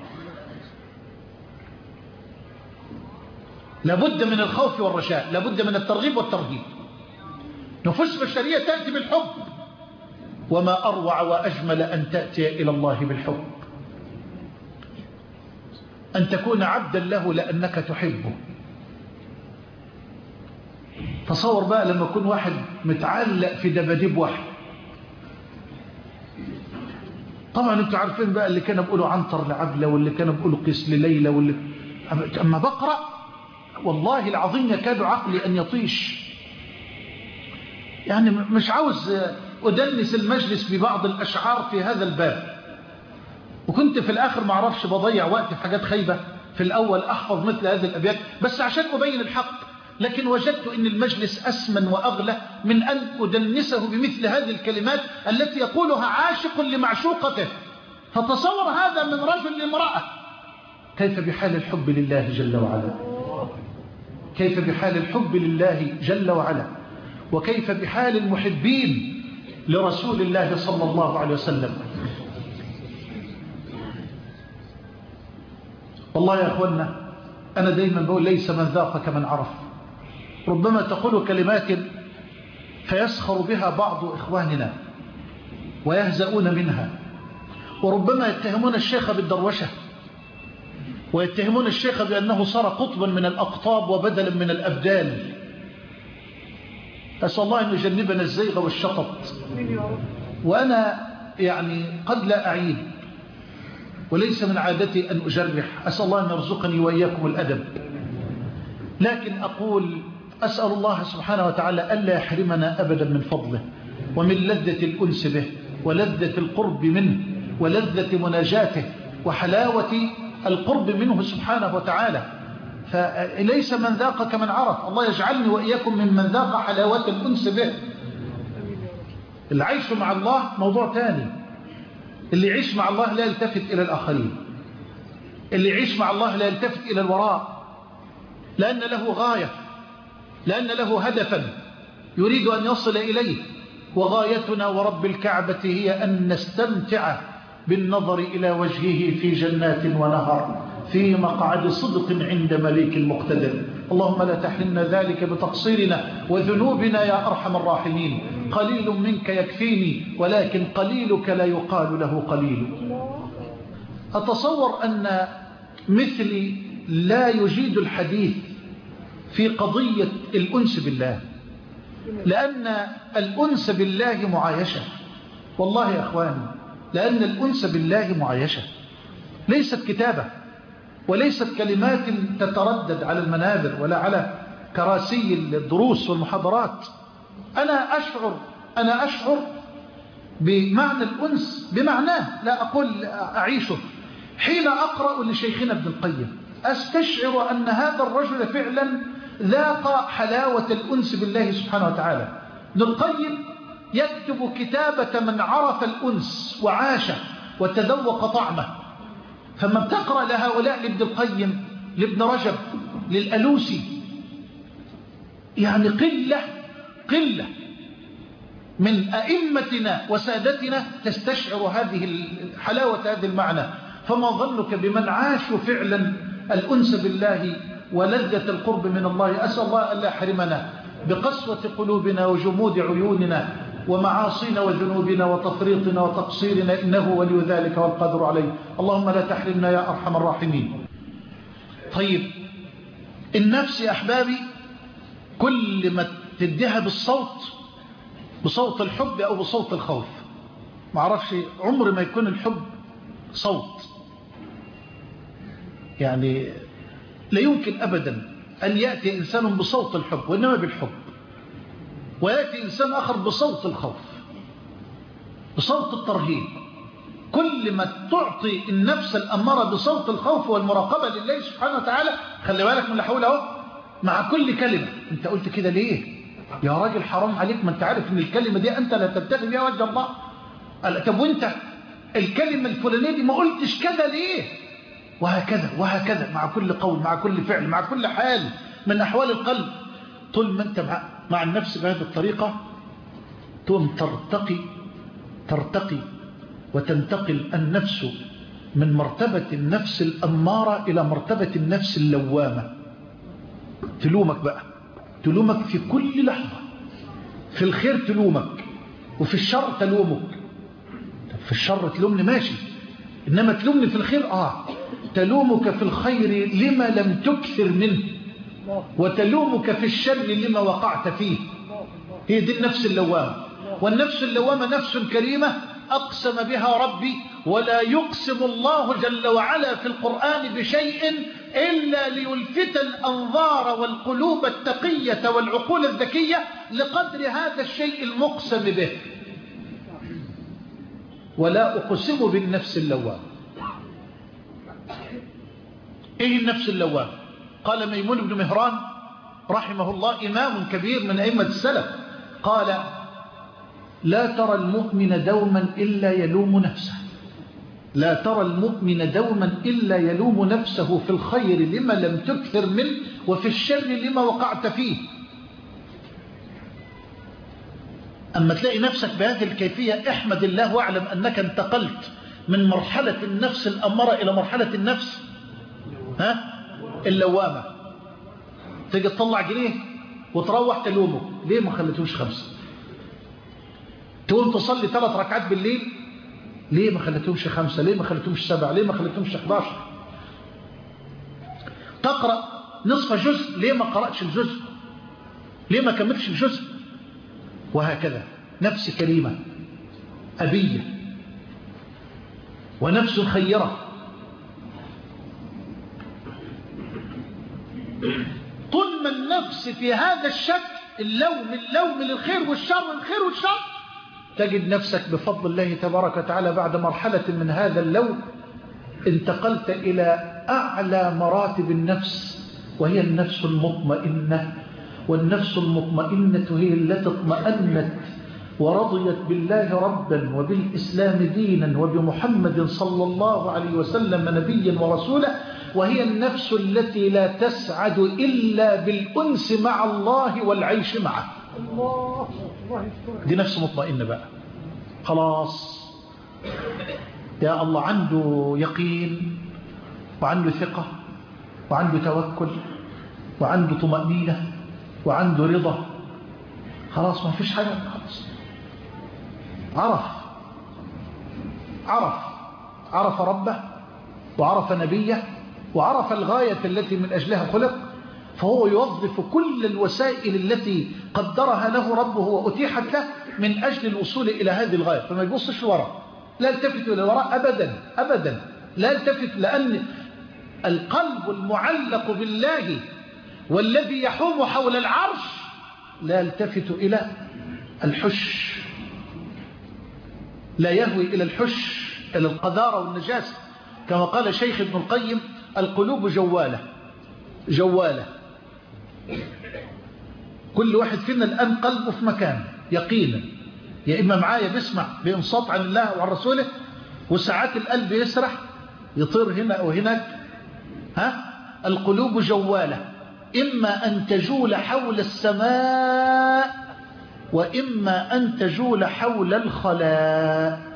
لابد من الخوف والرجاء، لابد من الترغيب والترهيب. نفوس بشرية تأتي بالحب، وما أروع وأجمل أن تأتي إلى الله بالحب، أن تكون عبدا له لأنك تحبه. تصور بقى لما يكون واحد متعلق في دباديب واحد. طبعا انتوا عارفين بقى اللي كانوا بيقولوا عنتر لعبلة، واللي كانوا بيقولوا قيس لليلى، واللي أما بقرأ والله العظيم يكاد عقلي أن يطيش. يعني مش عاوز أدنس المجلس ببعض الأشعار في هذا الباب، وكنت في الآخر ما اعرفش بضيع وقت في حاجات خيبة. في الأول أحفظ مثل هذه الأبيات بس عشان أبين الحق، لكن وجدت أن المجلس أسمن وأغلى من أن أدنسه بمثل هذه الكلمات التي يقولها عاشق لمعشوقته. فتصور هذا من رجل لامرأة، كيف بحال الحب لله جل وعلا، كيف بحال الحب لله جل وعلا، وكيف بحال المحبين لرسول الله صلى الله عليه وسلم. والله يا أخوانا أنا دايما بقول ليس من ذاق كمن عرف. ربما تقول كلمات فيسخر بها بعض إخواننا ويهزؤون منها، وربما يتهمون الشيخ بالدروشة، ويتهمون الشيخ بأنه صار قطبا من الأقطاب وبدلا من الأبدال. أسأل الله أن يجنبنا الزيغ والشطط. وأنا يعني قد لا أعيب، وليس من عادتي أن أجرح، أسأل الله أن يرزقني وإياكم الأدب، لكن أقول أسأل الله سبحانه وتعالى ألا يحرمنا أبدا من فضله ومن لذة الأنس به ولذة القرب منه ولذة مناجاته وحلاوة القرب منه سبحانه وتعالى. فليس من ذاق كمن عرف. الله يجعلني وإياكم ممن ذاق حلاوة الأنس به. العيش مع الله موضوع تاني. اللي يعيش مع الله لا يلتفت إلى الآخرين، اللي يعيش مع الله لا يلتفت إلى الوراء، لأن له غاية، لأن له هدفا يريد أن يصل إليه. وغايتنا ورب الكعبة هي أن نستمتع بالنظر إلى وجهه في جنات ونهر في مقعد صدق عند مليك مقتدر. اللهم لا تحرمنا ذلك بتقصيرنا وذنوبنا يا أرحم الراحمين. قليل منك يكفيني ولكن قليلك لا يقال له قليل. أتصور أن مثلي لا يجيد الحديث في قضية الأنس بالله، لأن الأنس بالله معايشة. والله يا أخواني لأن الأنس بالله معايشة، ليست كتابة وليست كلمات تتردد على المنابر ولا على كراسي الدروس والمحاضرات. أنا أشعر أنا أشعر بمعنى الأنس بمعناه، لا أقول أعيشه. حين أقرأ لشيخنا ابن القيم أستشعر أن هذا الرجل فعلا ذاق حلاوة الأنس بالله سبحانه وتعالى. ابن القيم يكتب كتابة من عرف الأنس وعاشه وتذوق طعمه. فما بتقرأ لهؤلاء لابن القيم، لابن رجب، للألوسي، يعني قلة قلة من أئمتنا وسادتنا تستشعر هذه حلاوة هذا المعنى. فما ظنك بمن عاشوا فعلا الأنس بالله ولذة القرب من الله. أسأل الله ألا يحرمنا بقسوة قلوبنا وجمود عيوننا ومعاصينا وذنوبنا وتفريطنا وتقصيرنا، إنه ولي ذلك والقدر عليه. اللهم لا تحرمنا يا أرحم الراحمين. طيب النفس يا أحبابي كل ما تديها بالصوت، بصوت الحب أو بصوت الخوف، معرفش عمر ما يكون الحب صوت، يعني لا يمكن أبدا أن يأتي إنسان بصوت الحب وإنما بالحب، ويأتي إنسان آخر بصوت الخوف، بصوت الترهيب. كل ما تعطي النفس الأمارة بصوت الخوف والمراقبة لله سبحانه وتعالى، خلي بالك من اللي حوله اهو، مع كل كلمة انت قلت كده ليه يا راجل؟ حرام عليك، ما انت عارف ان الكلمة دي انت لا تبتغي بها وجه الله. طب وانت الكلمة الفلانية دي ما قلتش كده ليه؟ وهكذا وهكذا مع كل قول، مع كل فعل، مع كل حال من أحوال القلب. طول ما انت مع, مع النفس بهذه الطريقة تقوم ترتقي ترتقي وتنتقل النفس من مرتبة النفس الأمارة إلى مرتبة النفس اللوامة. تلومك بقى، تلومك في كل لحظة، في الخير تلومك وفي الشر تلومك. في الشر تلومني ماشي، إنما تلومني في الخير آه تلومك في الخير لما لم تكثر منه، وتلومك في الشر لما وقعت فيه. هي دي النفس اللوامة. والنفس اللوامة نفس كريمة أقسم بها ربي، ولا يقسم الله جل وعلا في القرآن بشيء إلا ليلفت الأنظار والقلوب التقية والعقول الذكية لقدر هذا الشيء المقسم به. ولا أقسم بالنفس اللوامة. إيه النفس اللوامة؟ قال ميمون بن مهران رحمه الله، إمام كبير من أئمة السلف، قال لا ترى المؤمن دوما إلا يلوم نفسه. لا ترى المؤمن دوما إلا يلوم نفسه في الخير لما لم تكثر منه وفي الشر لما وقعت فيه. أما تلاقي نفسك بهذه الكيفية احمد الله واعلم أنك انتقلت من مرحلة النفس الأمارة إلى مرحلة النفس ها اللوامة. تيجي تطلع جنيه وتروح تلومه ليه ما خليتوش خمسة، تقوم تصلي ثلاث ركعات بالليل ليه ما خليتهمش خمسة، ليه ما خليتهمش سبعة، ليه ما خليتهمش احداشر، تقرأ نصف جزء ليه ما قرأتش الجزء، ليه ما كملتش الجزء، وهكذا. نفس كريمة أبية ونفس خيرة. طول ما النفس في هذا الشكل اللوم اللوم للخير والشر الخير والشر، تجد نفسك بفضل الله تبارك وتعالى بعد مرحلة من هذا اللوم انتقلت إلى أعلى مراتب النفس، وهي النفس المطمئنة. والنفس المطمئنة هي التي اطمأنت ورضيت بالله ربا وبالإسلام دينا وبمحمد صلى الله عليه وسلم نبيا ورسولا، وهي النفس التي لا تسعد إلا بالأنس مع الله والعيش معه. دي نفس مطمئنة بقى، خلاص يا الله، عنده يقين وعنده ثقة وعنده توكل وعنده طمأنينة وعنده رضا، خلاص ما فيش حاجة، خلاص عرف عرف عرف ربه وعرف نبيه وعرف الغاية التي من أجلها خلق، فهو يوظف كل الوسائل التي قدرها له ربه وأتيحت له من أجل الوصول إلى هذه الغاية. فما يبصش وراء، لا يلتفت إلى وراء أبدا أبدا، لا يلتفت، لأن القلب المعلق بالله والذي يحوم حول العرش لا يلتفت إلى الحش، لا يهوي إلى الحش، إلى القذارة والنجاسة. كما قال شيخ ابن القيم: القلوب جوالة جوالة. كل واحد فينا الآن قلبه في مكان يقينا، يا إما معايا بيسمع بإنصات عن الله وعن رسوله، وساعات القلب يسرح يطير هنا أو هناك. ها؟ القلوب جوالة، إما أن تجول حول السماء وإما أن تجول حول الخلاء.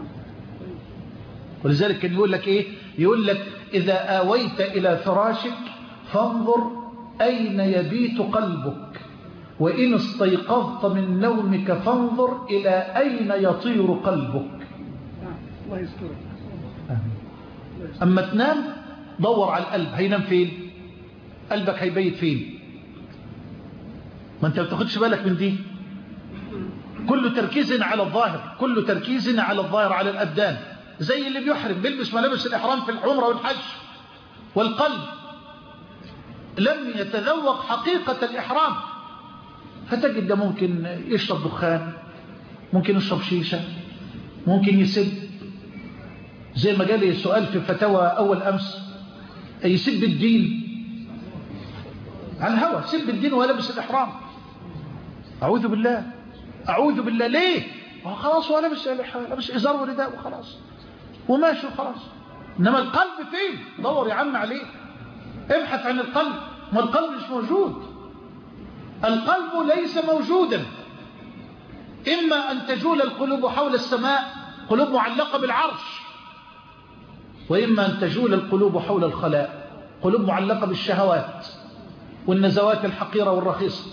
ولذلك كان يقول لك إيه؟ يقول لك: إذا آويت إلى فراشك فانظر أين يبيت قلبك، وإن استيقظت من نومك فانظر إلى أين يطير قلبك. الله يسترك. أما تنام دور على القلب، هينام فين؟ قلبك هيبيت فين؟ ما أنت ما بتاخدش بالك من دي. كل تركيز على الظاهر، كل تركيز على الظاهر، على الأبدان، زي اللي بيحرم بيلبس ملابس الإحرام في العمرة والحج، والقلب لم يتذوق حقيقة الإحرام. فتجد ده ممكن يشرب دخان، ممكن يشرب شيشة، ممكن يسب، زي ما قال لي سؤال في فتاوى أول أمس: يسب الدين على الهوى، سب الدين ولبس الإحرام. أعوذ بالله أعوذ بالله. ليه؟ خلاص هو لبس لبس إزار ورداء وخلاص وماشي وخلاص. إنما القلب فين؟ دور يا عم عليه، ابحث عن القلب. ما القلب مش موجود، القلب ليس موجودا. إما أن تجول القلوب حول السماء، قلوب معلقة بالعرش، وإما أن تجول القلوب حول الخلاء، قلوب معلقة بالشهوات والنزوات الحقيرة والرخيصة.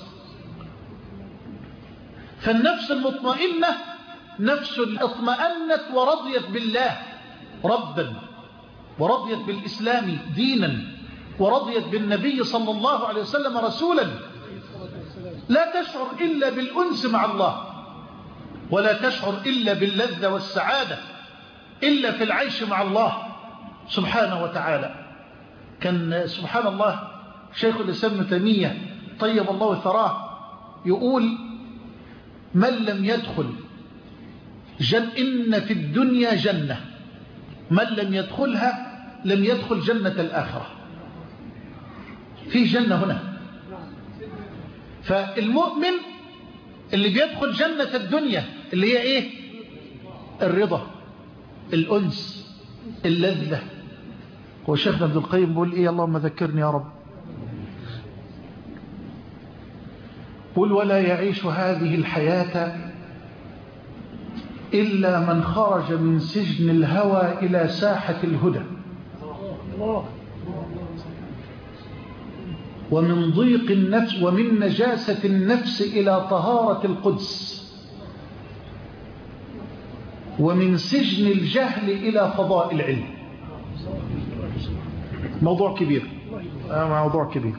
فالنفس المطمئنة نفس اطمأنت ورضيت بالله ربا، ورضيت بالإسلام دينا، ورضيت بالنبي صلى الله عليه وسلم رسولا. لا تشعر إلا بالأنس مع الله، ولا تشعر إلا باللذة والسعادة إلا في العيش مع الله سبحانه وتعالى. كان سبحان الله شيخ الإسلام ابن تيمية طيب الله ثراه يقول: من لم يدخل جن إن في الدنيا جنة، من لم يدخلها لم يدخل جنة الآخرة. في جنة هنا. فالمؤمن اللي بيدخل جنة الدنيا اللي هي إيه؟ الرضا، الأنس، اللذة. وشيخنا ابن القيم بيقول إيه؟ اللهم ذكرني يا رب. قل ولا يعيش هذه الحياة إلا من خرج من سجن الهوى إلى ساحة الهدى، ومن ضيق النفس ومن نجاسة النفس إلى طهارة القدس، ومن سجن الجهل إلى فضاء العلم. موضوع كبير، موضوع كبير.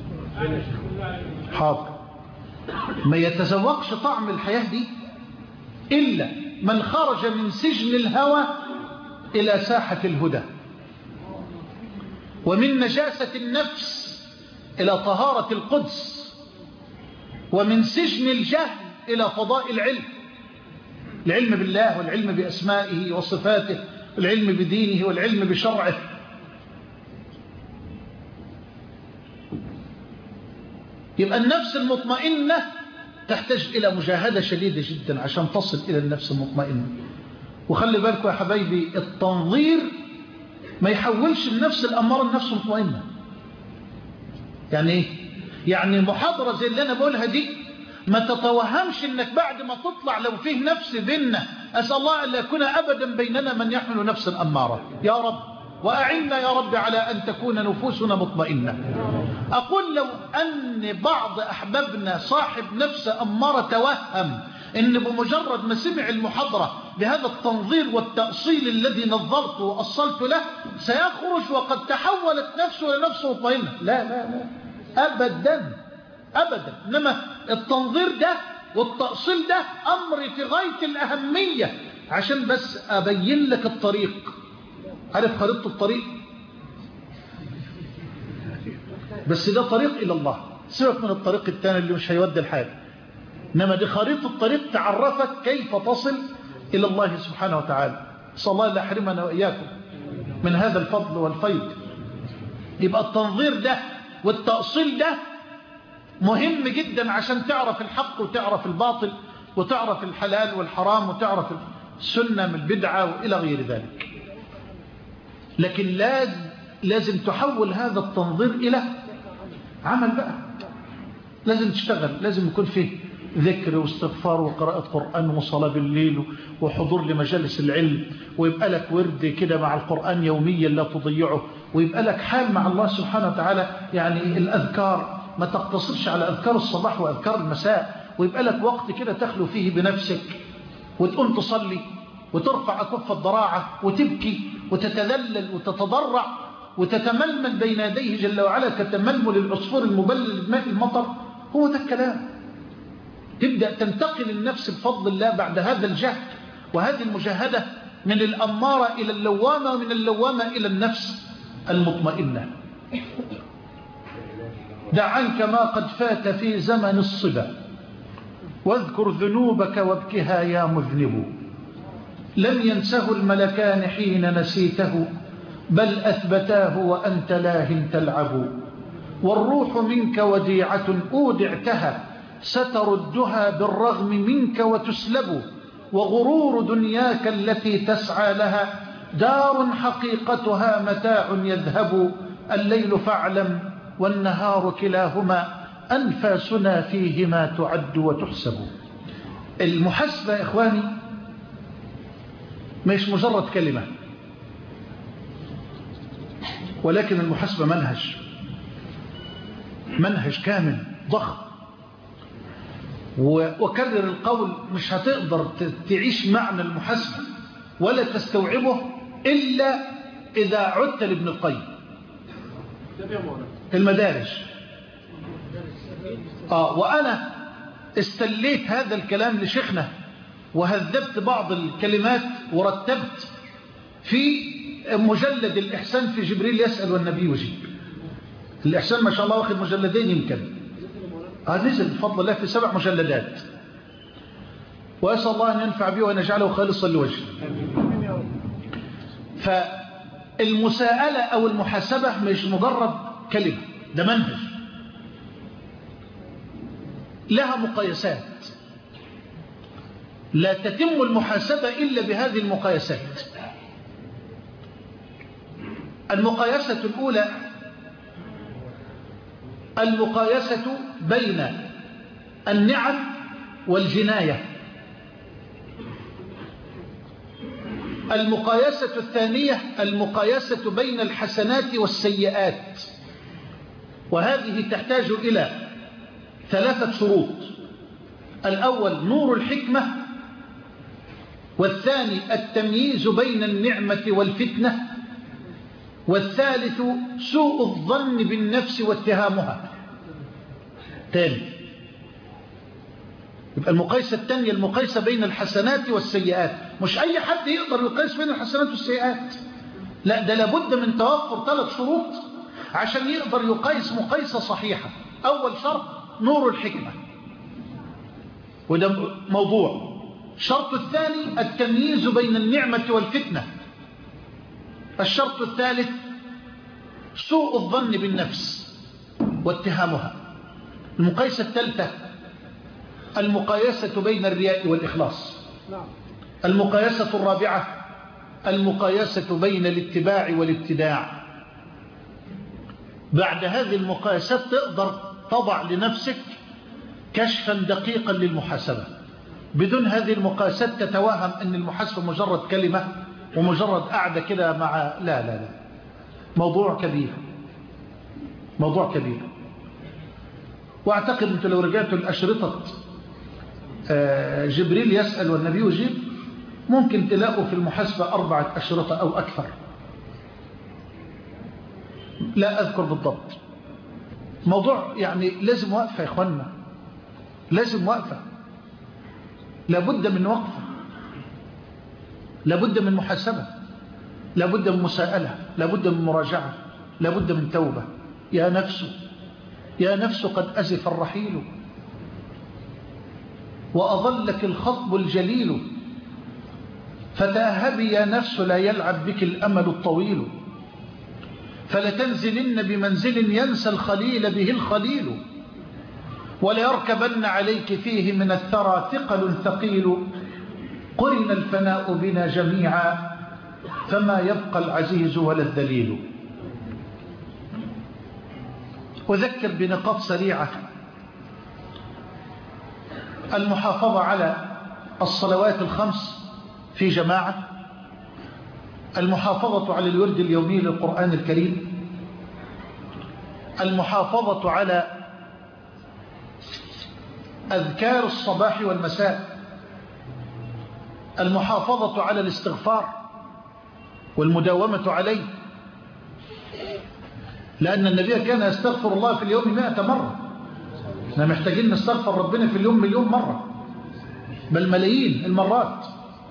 حاضر. ما يتذوقش طعم الحياة دي إلا من خرج من سجن الهوى إلى ساحة الهدى، ومن نجاسة النفس إلى طهارة القدس، ومن سجن الجهل إلى فضاء العلم، العلم بالله والعلم بأسمائه وصفاته، العلم بدينه والعلم بشرعه. يبقى النفس المطمئنة تحتاج إلى مجاهدة شديدة جدا عشان تصل إلى النفس المطمئنة. وخلي بالكم يا حبايبي، التنظير ما يحولش النفس الأمارة النفس مطمئنة. يعني ايه؟ يعني محاضرة زي اللي أنا بقولها دي ما تتوهمش إنك بعد ما تطلع لو فيه نفس بيننا، أسأل الله أن لا يكون أبدا بيننا من يحمل نفسا أمارة يا رب، وأعنا يا رب على أن تكون نفوسنا مطمئنة. أقول لو أن بعض أحبابنا صاحب نفس أمارة توهم إن بمجرد ما سمع المحاضرة بهذا التنظير والتأصيل الذي نظرت وأصلت له سيخرج وقد تحولت نفسه لنفس مطمئنة. لا لا لا أبدا أبدا. إنما التنظير ده والتأصيل ده أمر في غاية الأهمية عشان بس أبين لك الطريق. عارف خريطة الطريق؟ بس ده طريق إلى الله، سيبك من الطريق الثاني اللي مش هيودي الحال. إنما دي خريطة الطريق تعرفك كيف تصل إلى الله سبحانه وتعالى. صلى الله لا يحرمنا وإياكم من هذا الفضل والفيض. يبقى التنظير ده والتأصيل ده مهم جدا عشان تعرف الحق وتعرف الباطل وتعرف الحلال والحرام وتعرف السنة من البدعة وإلى غير ذلك. لكن لازم لازم تحول هذا التنظير إلى عمل بقى. لازم تشتغل، لازم يكون فيه ذكر واستغفار وقراءة قرآن وصلاة بالليل وحضور لمجالس العلم، ويبقى لك ورد كده مع القرآن يوميا لا تضيعه، ويبقى لك حال مع الله سبحانه وتعالى. يعني الأذكار ما تقتصرش على أذكار الصباح وأذكار المساء، ويبقى لك وقت كده تخلو فيه بنفسك وتقوم تصلي وترفع أكف الضراعة وتبكي وتتذلل وتتضرع وتتململ بين يديه جل وعلا كتململ العصفور المبلل بماء المطر. هو ده الكلام. تبدأ تنتقل النفس بفضل الله بعد هذا الجهد وهذه المجاهدة من الأمارة إلى اللوامة، ومن اللوامة إلى النفس المطمئنة. دع عنك ما قد فات في زمن الصبا، واذكر ذنوبك وابكها يا مذنب. لم ينسه الملكان حين نسيته، بل أثبتاه وأنت لاه تلعب. والروح منك وديعة أودعتها، ستردها بالرغم منك وتسلب. وغرور دنياك التي تسعى لها، دار حقيقتها متاع يذهب. الليل فاعلم والنهار كلاهما، أنفاسنا فيهما تعد وتحسب. المحاسبة يا إخواني مش مجرد كلمة، ولكن المحاسبة منهج منهج كامل ضخم. وكرر القول، مش هتقدر تعيش معنى المحاسبة ولا تستوعبه إلا إذا عدت لابن القيم المدارج. آه وأنا استليت هذا الكلام لشيخنا وهذبت بعض الكلمات ورتبت في مجلد الإحسان في جبريل يسأل والنبي يجيب. الإحسان ما شاء الله واخد مجلدين يمكن، هذا نزل بفضل الله في سبع مجلدات، وأسأل الله أن ينفع به وأن يجعله خالصا لوجهه. فالمساءلة أو المحاسبة مش مجرد كلمة، ده منهج لها مقايسات. لا تتم المحاسبة إلا بهذه المقايسات. المقايسة الأولى المقايسة بين النعم والجناية. المقايسة الثانية المقايسة بين الحسنات والسيئات، وهذه تحتاج إلى ثلاثة شروط. الأول نور الحكمة، والثاني التمييز بين النعمة والفتنة، والثالث سوء الظن بالنفس واتهامها. تاني، يبقى المقايسة الثانية المقايسة بين الحسنات والسيئات. مش أي حد يقدر يقايس بين الحسنات والسيئات، لا، ده لابد من توفر ثلاث شروط عشان يقدر يقايس مقايسة صحيحة. أول شرط نور الحكمة، وده موضوع. الشرط الثاني التمييز بين النعمة والفتنة. الشرط الثالث سوء الظن بالنفس واتهامها. المقايسة الثالثة المقايسة بين الرياء والإخلاص. المقايسة الرابعة المقايسة بين الاتباع والابتداع. بعد هذه المقايسات تقدر تضع لنفسك كشفا دقيقا للمحاسبة. بدون هذه المقايسات تتوهم أن المحاسبة مجرد كلمة ومجرد قاعدة كده مع لا لا لا موضوع كبير، موضوع كبير. واعتقد أنتم لو رجعتوا الأشرطة جبريل يسأل والنبي يجيب ممكن تلاقوا في المحاسبة أربعة أشرطة أو أكثر، لا أذكر بالضبط. موضوع يعني لازم وقفة يا إخوانا، لازم وقفة، لابد من وقفة، لابد من محاسبة، لابد من مساءلة، لابد من مراجعة، لابد من توبة. يا نفس يا نفس قد أزف الرحيل وأظلك الخطب الجليل، فتأهبي يا نفس لا يلعب بك الأمل الطويل، فلتنزلن بمنزل ينسى الخليل به الخليل، وليركبن عليك فيه من الثرى ثقل ثقيل، قرن الفناء بنا جميعا فما يبقى العزيز ولا الذليل. أذكر بنقاط سريعة. المحافظة على الصلوات الخمس في جماعة، المحافظة على الورد اليومي للقرآن الكريم، المحافظة على أذكار الصباح والمساء، المحافظة على الاستغفار والمداومة عليه، لأن النبي كان يستغفر الله في اليوم مائة مرة. احنا محتاجين نستغفر ربنا في اليوم مليون مرة، بل ملايين المرات.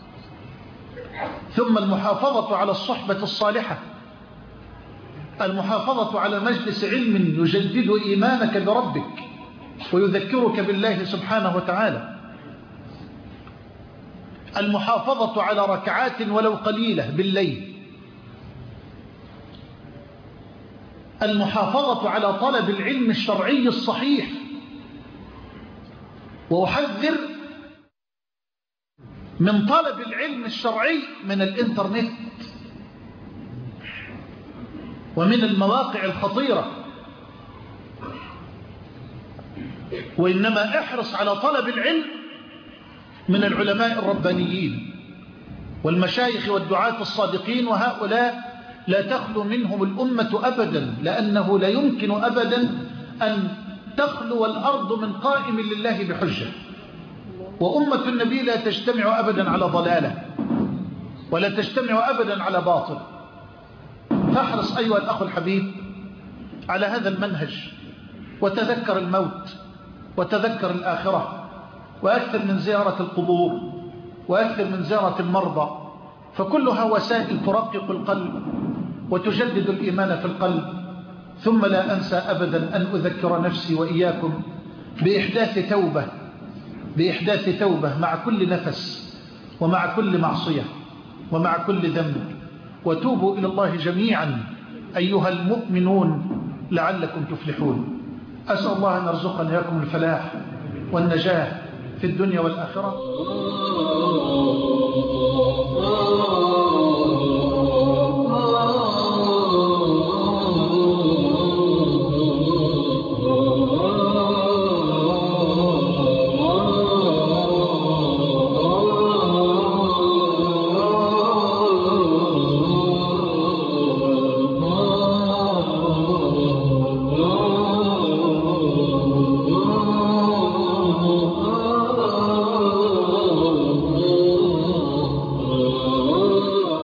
ثم المحافظة على الصحبة الصالحة، المحافظة على مجلس علم يجدد إيمانك بربك ويذكرك بالله سبحانه وتعالى، المحافظة على ركعات ولو قليلة بالليل، المحافظة على طلب العلم الشرعي الصحيح. وأحذر من طلب العلم الشرعي من الإنترنت ومن المواقع الخطيرة، وإنما احرص على طلب العلم من العلماء الربانيين والمشايخ والدعاة الصادقين، وهؤلاء لا تخلو منهم الأمة أبدا، لأنه لا يمكن أبدا أن تخلو الأرض من قائم لله بحجة، وأمة النبي لا تجتمع أبدا على ضلالة ولا تجتمع أبدا على باطل. فاحرص أيها الأخ الحبيب على هذا المنهج، وتذكر الموت وتذكر الآخرة، وأكثر من زيارة القبور وأكثر من زيارة المرضى، فكلها وسائل ترقق القلب وتجدد الإيمان في القلب. ثم لا أنسى أبدا أن أذكر نفسي وإياكم بإحداث توبة بإحداث توبة مع كل نفس ومع كل معصية ومع كل ذنب، وتوبوا إلى الله جميعا أيها المؤمنون لعلكم تفلحون. أسأل الله أن يرزقنا إياكم الفلاح والنجاة في الدنيا والآخرة.